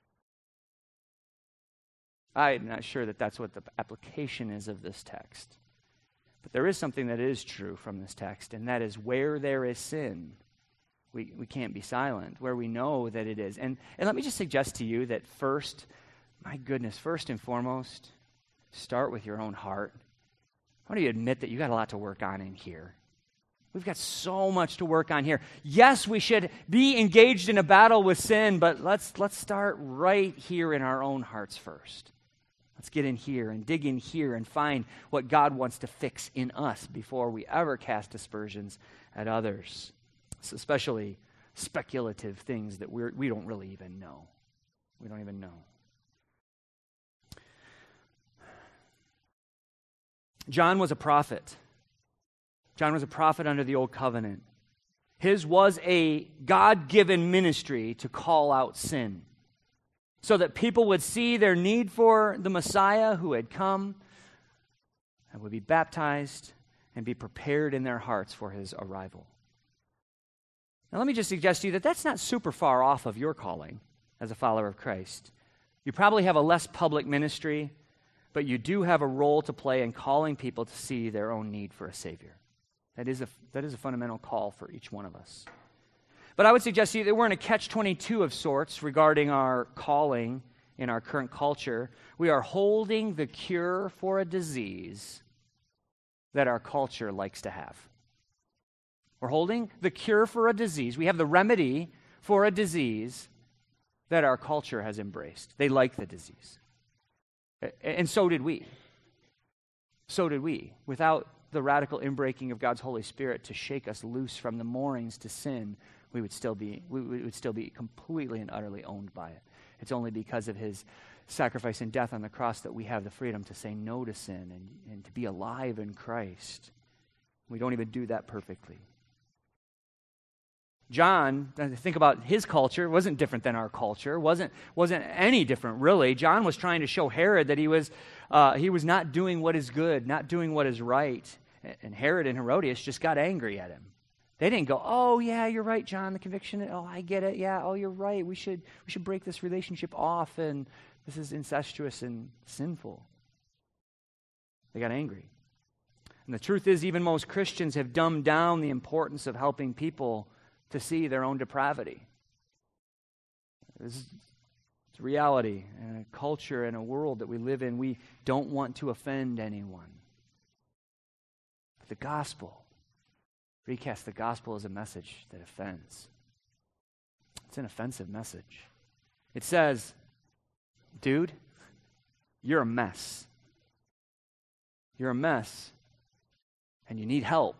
Speaker 2: I'm not sure that that's what the application is of this text. But there is something that is true from this text, and that is, where there is sin, we, we can't be silent, where we know that it is. And, and let me just suggest to you that first, my goodness, first and foremost, start with your own heart. How do you admit that you got a lot to work on in here? We've got so much to work on here. Yes, we should be engaged in a battle with sin, but let's let's start right here in our own hearts first. Let's get in here and dig in here and find what God wants to fix in us before we ever cast aspersions at others, especially speculative things that we're, we don't really even know. We don't even know. John was a prophet. John was a prophet under the Old Covenant. His was a God-given ministry to call out sin, so that people would see their need for the Messiah who had come and would be baptized and be prepared in their hearts for his arrival. Now, let me just suggest to you that that's not super far off of your calling as a follower of Christ. You probably have a less public ministry, but you do have a role to play in calling people to see their own need for a Savior. That is a, that is a fundamental call for each one of us. But I would suggest to you that we're in a catch twenty-two of sorts regarding our calling in our current culture. We are holding the cure for a disease that our culture likes to have. We're holding the cure for a disease. We have the remedy for a disease that our culture has embraced. They like the disease. And so did we. So did we. Without the radical inbreaking of God's Holy Spirit to shake us loose from the moorings to sin, we would still be we would still be completely and utterly owned by it. It's only because of his sacrifice and death on the cross that we have the freedom to say no to sin and, and to be alive in Christ. We don't even do that perfectly. John, think about his culture, wasn't different than our culture, wasn't wasn't any different really. John was trying to show Herod that he was uh, he was not doing what is good, not doing what is right. And Herod and Herodias just got angry at him. They didn't go, "Oh yeah, you're right, John. The conviction. Oh, I get it. Yeah. Oh, you're right. We should we should break this relationship off, and this is incestuous and sinful." They got angry. And the truth is, even most Christians have dumbed down the importance of helping people to see their own depravity. This is it's reality and a culture and a world that we live in. We don't want to offend anyone. But the gospel, Recast, the gospel is a message that offends. It's an offensive message. It says, dude, you're a mess. You're a mess, and you need help.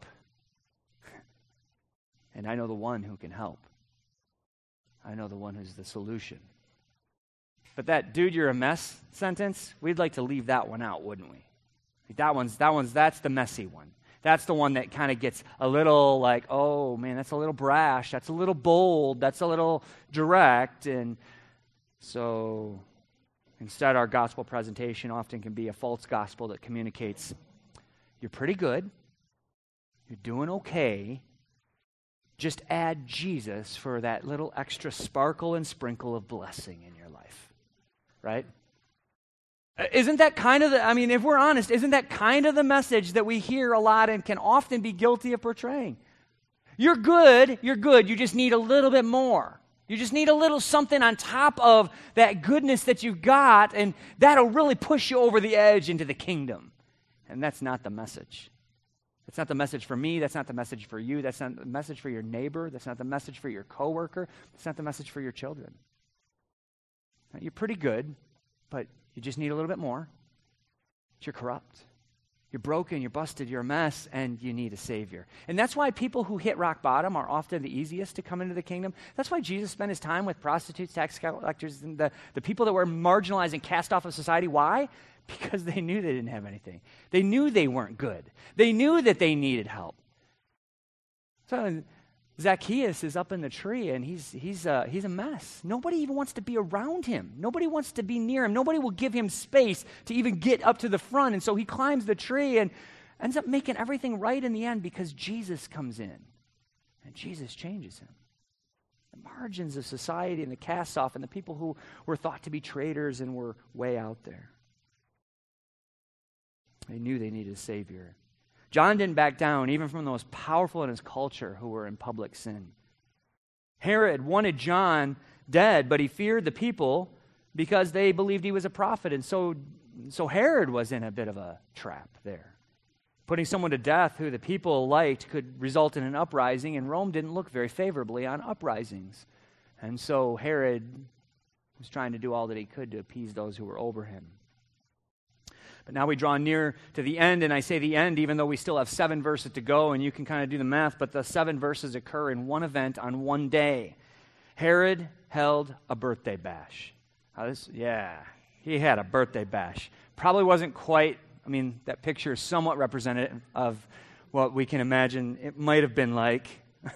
Speaker 2: And I know the one who can help. I know the one who's the solution. But that "dude, you're a mess" sentence, we'd like to leave that one out, wouldn't we? That one's that one's that's the messy one. That's the one that kind of gets a little like, oh man, that's a little brash, that's a little bold, that's a little direct. And so instead, our gospel presentation often can be a false gospel that communicates, you're pretty good, you're doing okay. Just add Jesus for that little extra sparkle and sprinkle of blessing in your life, right? Isn't that kind of the, I mean, if we're honest, isn't that kind of the message that we hear a lot and can often be guilty of portraying? You're good, you're good, you just need a little bit more. You just need a little something on top of that goodness that you got, and that'll really push you over the edge into the kingdom. And that's not the message. That's not the message for me. That's not the message for you. That's not the message for your neighbor. That's not the message for your coworker. That's not the message for your children. You're pretty good, but You just need a little bit more. But you're corrupt. You're broken, you're busted, you're a mess, and you need a Savior. And that's why people who hit rock bottom are often the easiest to come into the kingdom. That's why Jesus spent his time with prostitutes, tax collectors, and the, the people that were marginalized and cast off of society. Why? Because they knew they didn't have anything. They knew they weren't good. They knew that they needed help. So Zacchaeus is up in the tree, and he's he's uh, he's a mess. Nobody even wants to be around him. Nobody wants to be near him. Nobody will give him space to even get up to the front. And so he climbs the tree and ends up making everything right in the end because Jesus comes in, and Jesus changes him. The margins of society and the cast-off and the people who were thought to be traitors and were way out there. They knew they needed a Savior. John didn't back down, even from the most powerful in his culture who were in public sin. Herod wanted John dead, but he feared the people because they believed he was a prophet. And so, so Herod was in a bit of a trap there. Putting someone to death who the people liked could result in an uprising, and Rome didn't look very favorably on uprisings. And so Herod was trying to do all that he could to appease those who were over him. But now we draw near to the end, and I say the end even though we still have seven verses to go, and you can kind of do the math, but the seven verses occur in one event on one day. Herod held a birthday bash. Now this, yeah, he had a birthday bash. Probably wasn't quite, I mean, that picture is somewhat representative of what we can imagine it might have been like.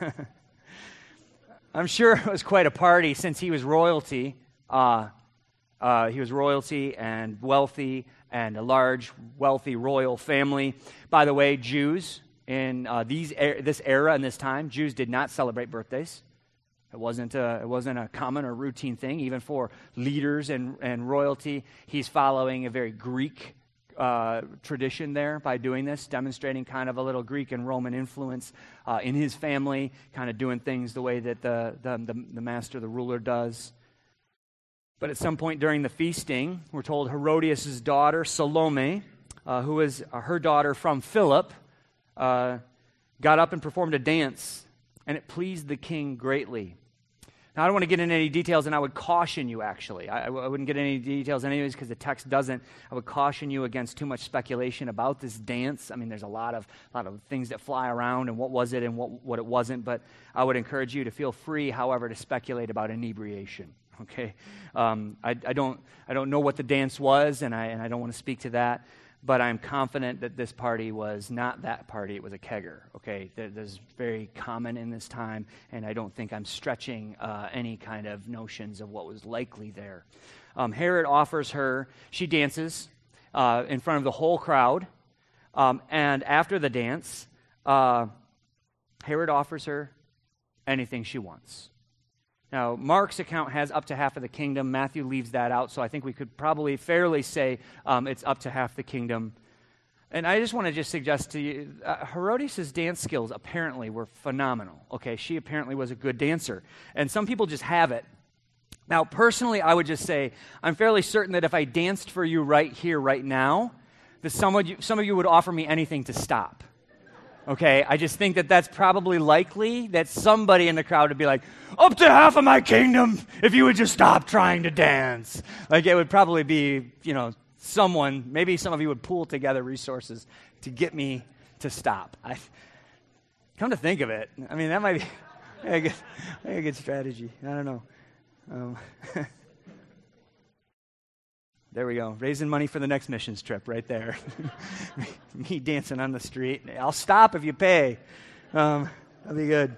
Speaker 2: I'm sure it was quite a party since he was royalty. Uh, uh, he was royalty and wealthy, and a large, wealthy, royal family. By the way, Jews in uh, these er- this era and this time, Jews did not celebrate birthdays. It wasn't a, it wasn't a common or routine thing, even for leaders and, and royalty. He's following a very Greek uh, tradition there by doing this, demonstrating kind of a little Greek and Roman influence uh, in his family, kind of doing things the way that the, the, the, the master, the ruler does. But at some point during the feasting, we're told Herodias' daughter, Salome, uh, who was uh, her daughter from Philip, uh, got up and performed a dance, and it pleased the king greatly. Now, I don't want to get into any details, and I would caution you, actually. I, I wouldn't get any details anyways because the text doesn't. I would caution you against too much speculation about this dance. I mean, there's a lot of a lot of things that fly around, and what was it and what, what it wasn't, but I would encourage you to feel free, however, to speculate about inebriation. Okay, um, I, I don't I don't know what the dance was, and I and I don't want to speak to that. But I'm confident that this party was not that party; it was a kegger. Okay, that is very common in this time, and I don't think I'm stretching uh, any kind of notions of what was likely there. Um, Herod offers her; she dances uh, in front of the whole crowd, um, and after the dance, uh, Herod offers her anything she wants. Now, Mark's account has up to half of the kingdom. Matthew leaves that out, so I think we could probably fairly say um, it's up to half the kingdom. And I just want to just suggest to you, uh, Herodias' dance skills apparently were phenomenal. Okay, she apparently was a good dancer. And some people just have it. Now, personally, I would just say, I'm fairly certain that if I danced for you right here, right now, that some of you, some of you would offer me anything to stop. Okay, I just think that that's probably likely that somebody in the crowd would be like, up to half of my kingdom if you would just stop trying to dance. Like it would probably be, you know, someone, maybe some of you would pool together resources to get me to stop. I, come to think of it, I mean, that might be a good, a good strategy. I don't know. Um, There we go. Raising money for the next missions trip right there. Me dancing on the street. I'll stop if you pay. Um, that'll be good.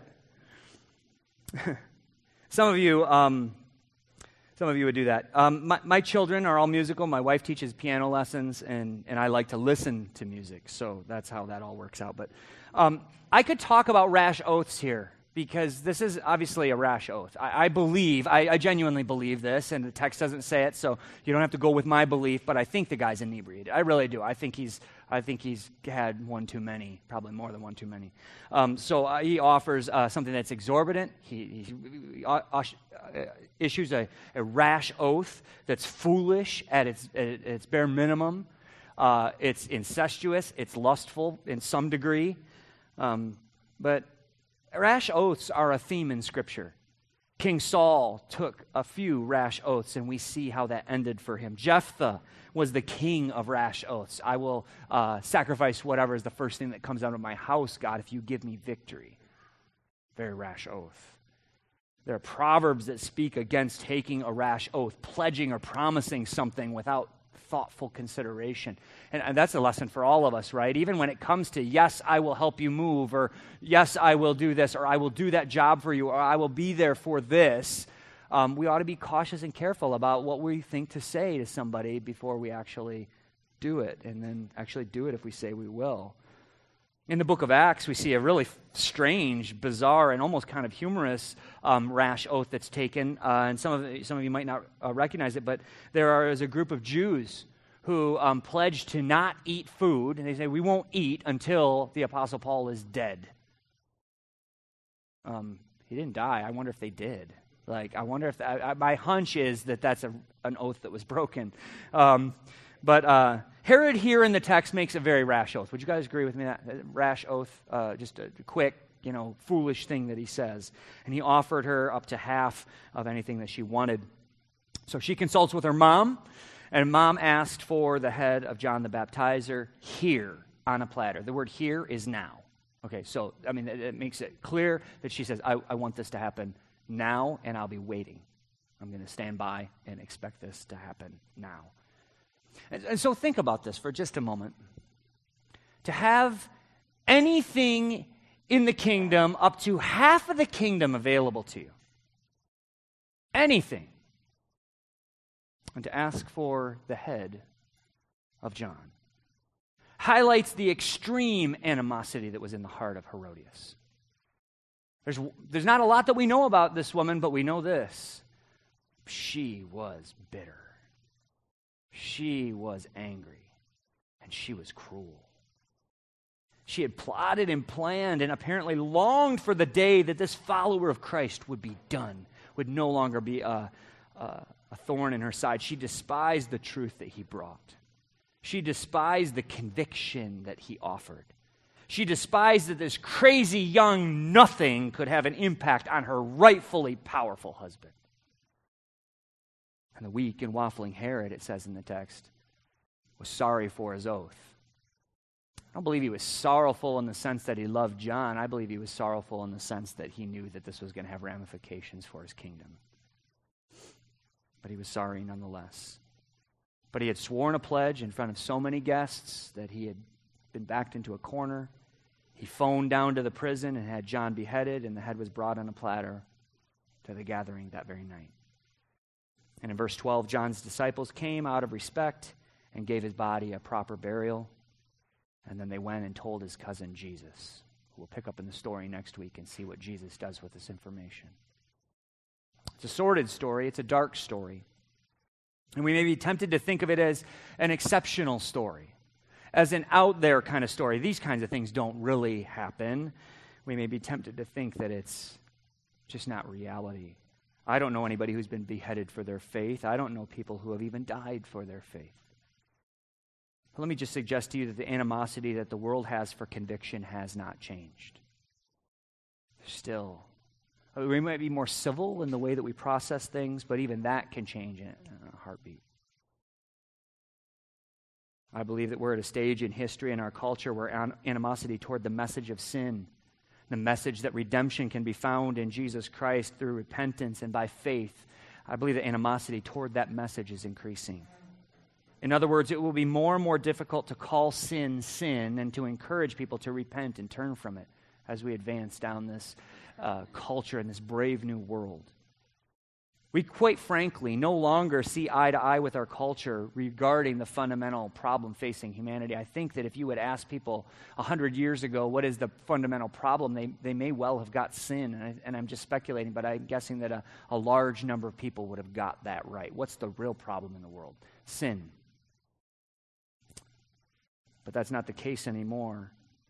Speaker 2: Some of you, um, some of you would do that. Um, my, my children are all musical. My wife teaches piano lessons, and, and I like to listen to music. So that's how that all works out. But um, I could talk about rash oaths here, because this is obviously a rash oath. I, I believe, I, I genuinely believe this, and the text doesn't say it, so you don't have to go with my belief, but I think the guy's inebriated. I really do. I think he's I think he's had one too many, probably more than one too many. Um, so uh, he offers uh, something that's exorbitant. He, he uh, uh, issues a, a rash oath that's foolish at its, at its bare minimum. Uh, it's incestuous. It's lustful in some degree. Um, but rash oaths are a theme in Scripture. King Saul took a few rash oaths, and we see how that ended for him. Jephthah was the king of rash oaths. I will uh, sacrifice whatever is the first thing that comes out of my house, God, if you give me victory. Very rash oath. There are proverbs that speak against taking a rash oath, pledging or promising something without thoughtful consideration. And, and that's a lesson for all of us, right? Even when it comes to, yes, I will help you move, or yes, I will do this, or I will do that job for you, or I will be there for this, um, we ought to be cautious and careful about what we think to say to somebody before we actually do it, and then actually do it if we say we will. In the book of Acts, we see a really strange, bizarre, and almost kind of humorous um, rash oath that's taken. Uh, and some of some of you might not uh, recognize it, but there are, is a group of Jews who um, pledge to not eat food, and they say, we won't eat until the Apostle Paul is dead. Um, he didn't die. I wonder if they did. Like, I wonder if, that, I, my hunch is that that's a, an oath that was broken. Um But uh, Herod here in the text makes a very rash oath. Would you guys agree with me? That rash oath, uh, just a quick, you know, foolish thing that he says. And he offered her up to half of anything that she wanted. So she consults with her mom, and mom asked for the head of John the Baptizer here on a platter. The word here is now. Okay, so, I mean, it, it makes it clear that she says, I, I want this to happen now, and I'll be waiting. I'm going to stand by and expect this to happen now. And, and so think about this for just a moment. To have anything in the kingdom, up to half of the kingdom available to you. Anything. And to ask for the head of John highlights the extreme animosity that was in the heart of Herodias. There's, there's not a lot that we know about this woman, but we know this. She was bitter. She was angry, and she was cruel. She had plotted and planned and apparently longed for the day that this follower of Christ would be done, would no longer be a, a, a thorn in her side. She despised the truth that he brought. She despised the conviction that he offered. She despised that this crazy young nothing could have an impact on her rightfully powerful husband. And the weak and waffling Herod, it says in the text, was sorry for his oath. I don't believe he was sorrowful in the sense that he loved John. I believe he was sorrowful in the sense that he knew that this was going to have ramifications for his kingdom. But he was sorry nonetheless. But he had sworn a pledge in front of so many guests that he had been backed into a corner. He phoned down to the prison and had John beheaded, and the head was brought on a platter to the gathering that very night. And in verse twelve, John's disciples came out of respect and gave his body a proper burial. And then they went and told his cousin Jesus. We'll pick up in the story next week and see what Jesus does with this information. It's a sordid story. It's a dark story. And we may be tempted to think of it as an exceptional story, as an out there kind of story. These kinds of things don't really happen. We may be tempted to think that it's just not reality. I don't know anybody who's been beheaded for their faith. I don't know people who have even died for their faith. But let me just suggest to you that the animosity that the world has for conviction has not changed. Still, we might be more civil in the way that we process things, but even that can change in a heartbeat. I believe that we're at a stage in history and our culture where animosity toward the message of sin, the message that redemption can be found in Jesus Christ through repentance and by faith, I believe that animosity toward that message is increasing. In other words, it will be more and more difficult to call sin sin and to encourage people to repent and turn from it as we advance down this uh, culture and this brave new world. We quite frankly no longer see eye to eye with our culture regarding the fundamental problem facing humanity. I think that if you would ask people a hundred years ago, what is the fundamental problem, they, they may well have got sin, and, I, and I'm just speculating, but I'm guessing that a, a large number of people would have got that right. What's the real problem in the world? Sin. But that's not the case anymore.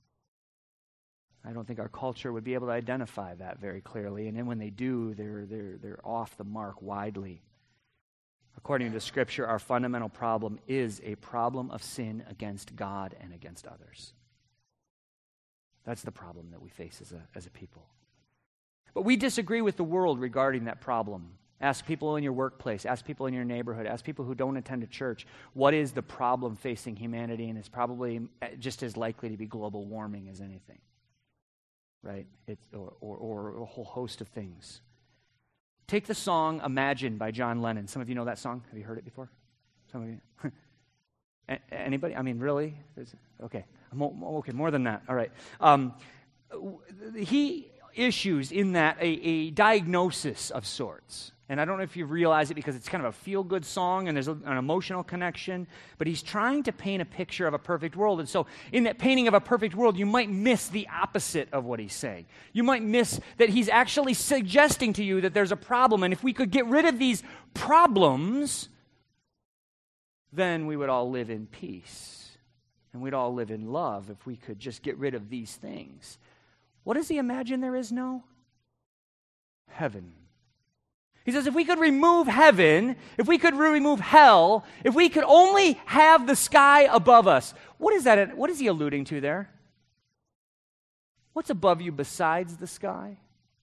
Speaker 2: I don't think our culture would be able to identify that very clearly. And then when they do, they're, they're, they're off the mark widely. According to Scripture, our fundamental problem is a problem of sin against God and against others. That's the problem that we face as a, as a people. But we disagree with the world regarding that problem. Ask people in your workplace, ask people in your neighborhood, ask people who don't attend a church, what is the problem facing humanity? And it's probably just as likely to be global warming as anything, right? It's, or, or, or a whole host of things. Take the song Imagine by John Lennon. Some of you know that song. Have you heard it before? Some of you? A- anybody? I mean, really? Is, okay. Okay, more than that. All right. Um, he issues in that a, a diagnosis of sorts. And I don't know if you realize it because it's kind of a feel-good song and there's a, an emotional connection, but he's trying to paint a picture of a perfect world. And so in that painting of a perfect world, you might miss the opposite of what he's saying. You might miss that he's actually suggesting to you that there's a problem, and if we could get rid of these problems, then we would all live in peace, and we'd all live in love if we could just get rid of these things. What does he imagine there is no? Heaven. He says if we could remove heaven, if we could remove hell, if we could only have the sky above us. What is that? What is he alluding to there? What's above you besides the sky?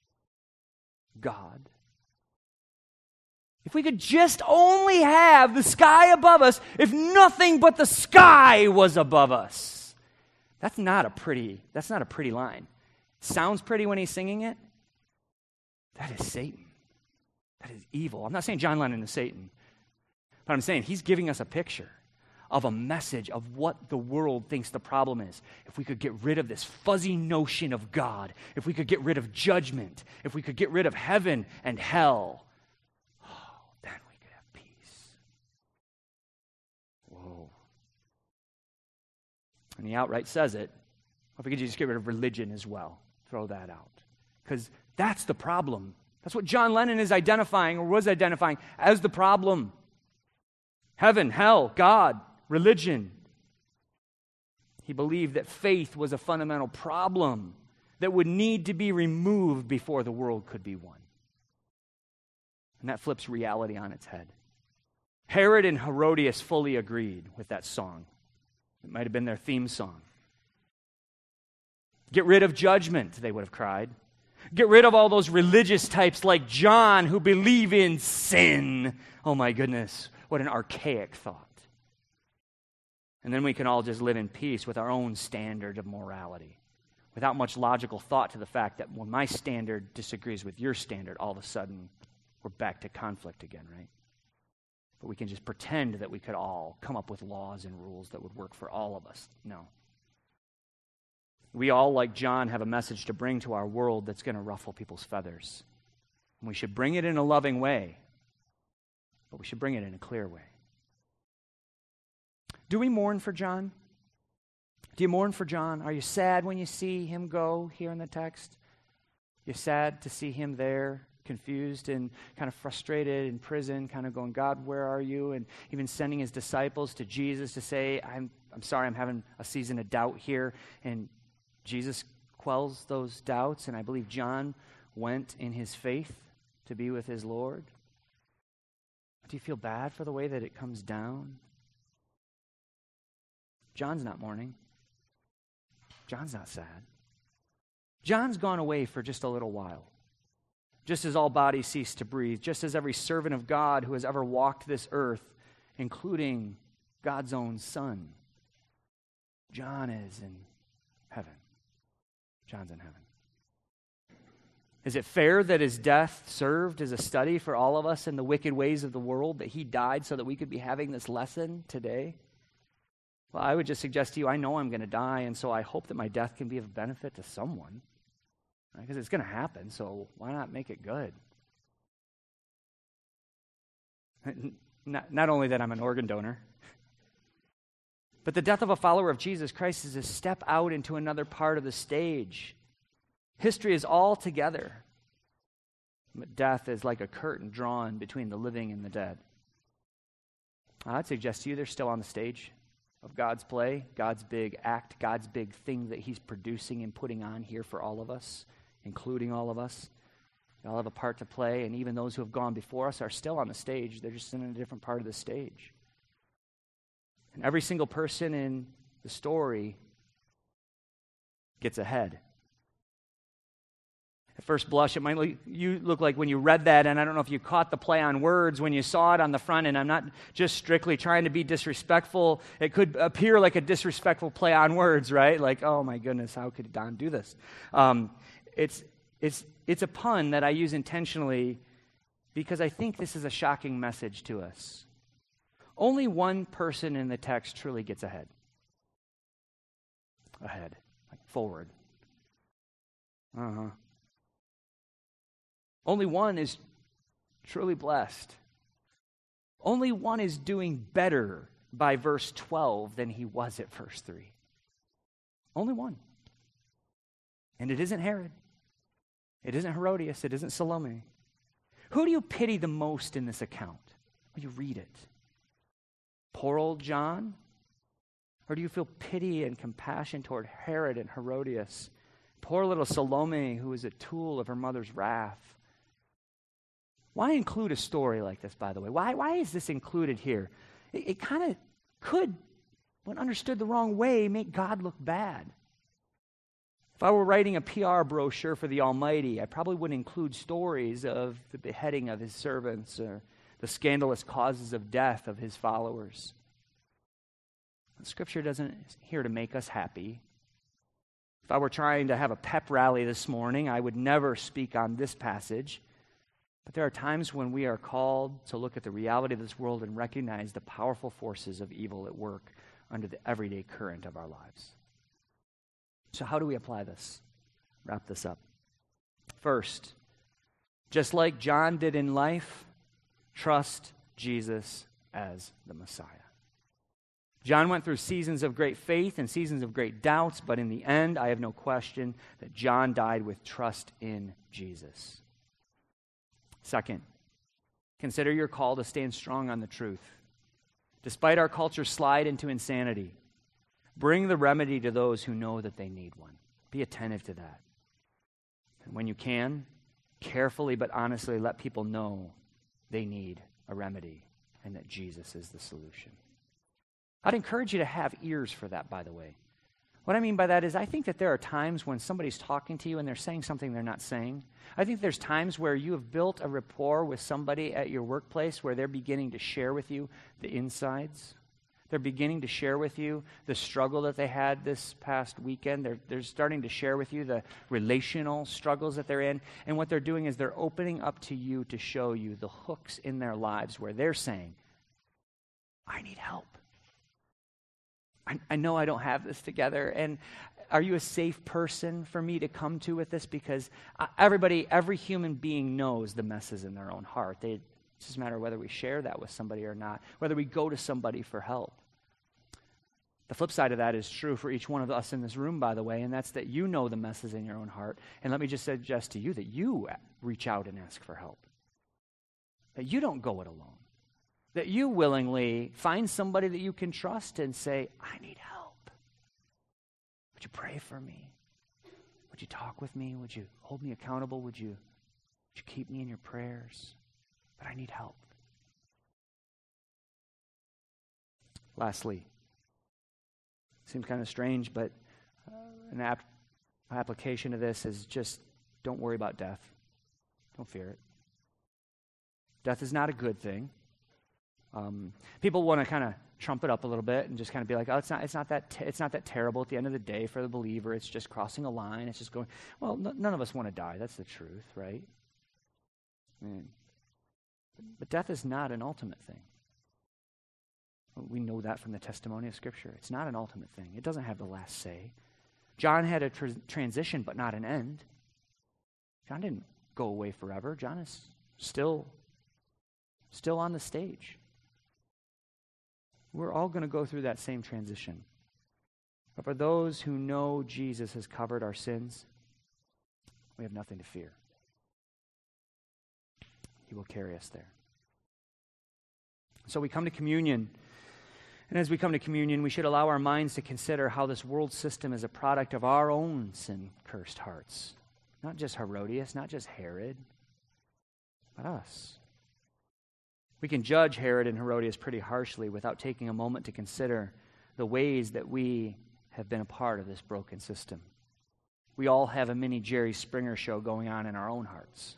Speaker 2: God. If we could just only have the sky above us, if nothing but the sky was above us. That's not a pretty, that's not a pretty line. Sounds pretty when he's singing it. That is Satan. That is evil. I'm not saying John Lennon is Satan, but I'm saying he's giving us a picture of a message of what the world thinks the problem is. If we could get rid of this fuzzy notion of God, if we could get rid of judgment, if we could get rid of heaven and hell, oh, then we could have peace. Whoa. And he outright says it. If we could just get rid of religion as well, throw that out. Because that's the problem. That's what John Lennon is identifying, or was identifying, as the problem. Heaven, hell, God, religion. He believed that faith was a fundamental problem that would need to be removed before the world could be won. And that flips reality on its head. Herod and Herodias fully agreed with that song. It might have been their theme song. Get rid of judgment, they would have cried. Get rid of all those religious types like John who believe in sin. Oh my goodness, what an archaic thought. And then we can all just live in peace with our own standard of morality, without much logical thought to the fact that when my standard disagrees with your standard, all of a sudden we're back to conflict again, right? But we can just pretend that we could all come up with laws and rules that would work for all of us. No. We all, like John, have a message to bring to our world that's going to ruffle people's feathers. And we should bring it in a loving way, but we should bring it in a clear way. Do we mourn for John? Do you mourn for John? Are you sad when you see him go here in the text? You're sad to see him there, confused and kind of frustrated in prison, kind of going, God, where are you? And even sending his disciples to Jesus to say, I'm, I'm sorry, I'm having a season of doubt here. And Jesus quells those doubts, and I believe John went in his faith to be with his Lord. Do you feel bad for the way that it comes down? John's not mourning. John's not sad. John's gone away for just a little while. Just as all bodies cease to breathe, just as every servant of God who has ever walked this earth, including God's own Son, John is in heaven. John's in heaven. Is it fair that his death served as a study for all of us in the wicked ways of the world, that he died so that we could be having this lesson today? Well, I would just suggest to you, I know I'm going to die, and so I hope that my death can be of benefit to someone. Because right? It's going to happen, so why not make it good? Not, not only that I'm an organ donor, but the death of a follower of Jesus Christ is a step out into another part of the stage. History is all together, but death is like a curtain drawn between the living and the dead. I'd suggest to you they're still on the stage of God's play, God's big act, God's big thing that he's producing and putting on here for all of us, including all of us. They all have a part to play, and even those who have gone before us are still on the stage. They're just in a different part of the stage. And every single person in the story gets ahead. At first blush, it might look, you look like when you read that, and I don't know if you caught the play on words when you saw it on the front, and I'm not just strictly trying to be disrespectful. It could appear like a disrespectful play on words, right? Like, oh my goodness, how could Don do this? Um, it's, it's, it's a pun that I use intentionally because I think this is a shocking message to us. Only one person in the text truly gets ahead. Ahead, like forward. Uh-huh. Only one is truly blessed. Only one is doing better by verse twelve than he was at verse three. Only one. And it isn't Herod. It isn't Herodias. It isn't Salome. Who do you pity the most in this account when you read it? Poor old John? Or do you feel pity and compassion toward Herod and Herodias? Poor little Salome, who is a tool of her mother's wrath. Why include a story like this, by the way? Why, why is this included here? It, it kind of could, when understood the wrong way, make God look bad. If I were writing a P R brochure for the Almighty, I probably would include stories of the beheading of his servants or the scandalous causes of death of his followers. Scripture doesn't here to make us happy. If I were trying to have a pep rally this morning, I would never speak on this passage. But there are times when we are called to look at the reality of this world and recognize the powerful forces of evil at work under the everyday current of our lives. So how do we apply this? Wrap this up. First, just like John did in life, trust Jesus as the Messiah. John went through seasons of great faith and seasons of great doubts, but in the end, I have no question that John died with trust in Jesus. Second, consider your call to stand strong on the truth. Despite our culture's slide into insanity, bring the remedy to those who know that they need one. Be attentive to that. And when you can, carefully but honestly let people know they need a remedy and that Jesus is the solution. I'd encourage you to have ears for that, by the way. What I mean by that is I think that there are times when somebody's talking to you and they're saying something they're not saying. I think there's times where you have built a rapport with somebody at your workplace where they're beginning to share with you the insides. They're beginning to share with you the struggle that they had this past weekend. They're, they're starting to share with you the relational struggles that they're in. And what they're doing is they're opening up to you to show you the hooks in their lives where they're saying, I need help. I, I know I don't have this together. And are you a safe person for me to come to with this? Because everybody, every human being knows the messes in their own heart. They, it doesn't matter whether we share that with somebody or not, whether we go to somebody for help. The flip side of that is true for each one of us in this room, by the way, and that's that you know the messes in your own heart. And let me just suggest to you that you reach out and ask for help. That you don't go it alone. That you willingly find somebody that you can trust and say, I need help. Would you pray for me? Would you talk with me? Would you hold me accountable? Would you, would you keep me in your prayers? But I need help. Lastly, seems kind of strange, but uh, an ap- application of this is just don't worry about death. Don't fear it. Death is not a good thing. Um, people want to kind of trump it up a little bit and just kind of be like, oh, it's not, it's not that, te- it's not that terrible at the end of the day for the believer. It's just crossing a line. It's just going. Well, n- none of us want to die. That's the truth, right? I mean, but death is not an ultimate thing. We know that from the testimony of Scripture. It's not an ultimate thing. It doesn't have the last say. John had a tr- transition, but not an end. John didn't go away forever. John is still, still on the stage. We're all going to go through that same transition. But for those who know Jesus has covered our sins, we have nothing to fear. He will carry us there. So we come to communion. And as we come to communion, we should allow our minds to consider how this world system is a product of our own sin-cursed hearts. Not just Herodias, not just Herod, but us. We can judge Herod and Herodias pretty harshly without taking a moment to consider the ways that we have been a part of this broken system. we all have a mini Jerry Springer show going on in our own hearts.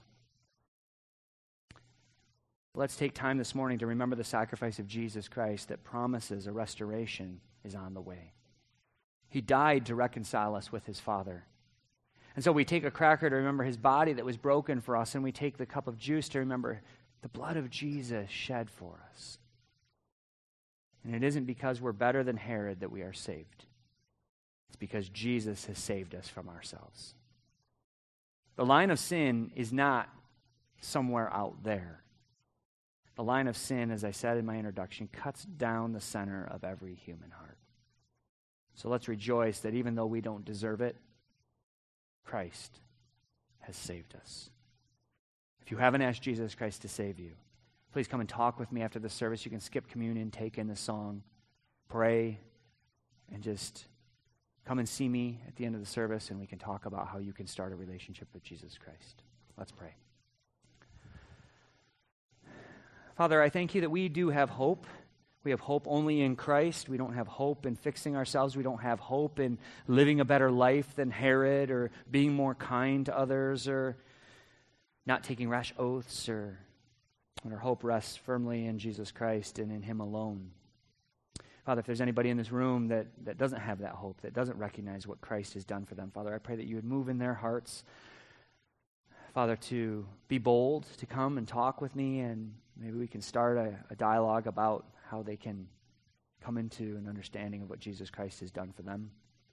Speaker 2: Let's take time this morning to remember the sacrifice of Jesus Christ that promises a restoration is on the way. He died to reconcile us with his Father. And so we take a cracker to remember his body that was broken for us, and we take the cup of juice to remember the blood of Jesus shed for us. And it isn't because we're better than Herod that we are saved. It's because Jesus has saved us from ourselves. The line of sin is not somewhere out there. The line of sin, as I said in my introduction, cuts down the center of every human heart. So let's rejoice that even though we don't deserve it, Christ has saved us. If you haven't asked Jesus Christ to save you, please come and talk with me after the service. You can skip communion, take in the song, pray, and just come and see me at the end of the service, and we can talk about how you can start a relationship with Jesus Christ. Let's pray. Father, I thank you that we do have hope. We have hope only in Christ. We don't have hope in fixing ourselves. We don't have hope in living a better life than Herod, or being more kind to others, or not taking rash oaths, or when our hope rests firmly in Jesus Christ and in him alone. Father, if there's anybody in this room that, that doesn't have that hope, that doesn't recognize what Christ has done for them, Father, I pray that you would move in their hearts, Father, to be bold, to come and talk with me, and maybe we can start a, a dialogue about how they can come into an understanding of what Jesus Christ has done for them.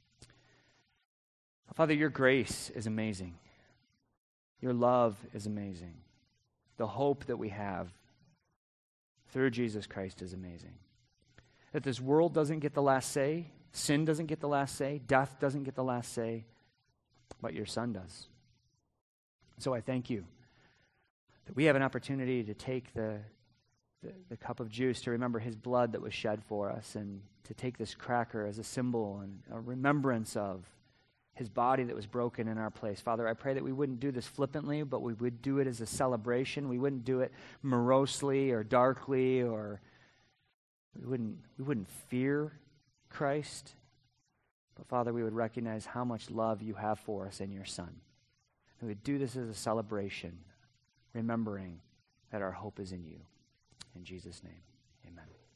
Speaker 2: Father, your grace is amazing. Your love is amazing. The hope that we have through Jesus Christ is amazing. That this world doesn't get the last say, sin doesn't get the last say, death doesn't get the last say, but your Son does. So I thank you that we have an opportunity to take the The, the cup of juice to remember his blood that was shed for us, and to take this cracker as a symbol and a remembrance of his body that was broken in our place. Father, I pray that we wouldn't do this flippantly, but we would do it as a celebration. We wouldn't do it morosely or darkly, or we wouldn't, we wouldn't fear Christ. But Father, we would recognize how much love you have for us in your Son. We would do this as a celebration, remembering that our hope is in you. In Jesus' name, amen.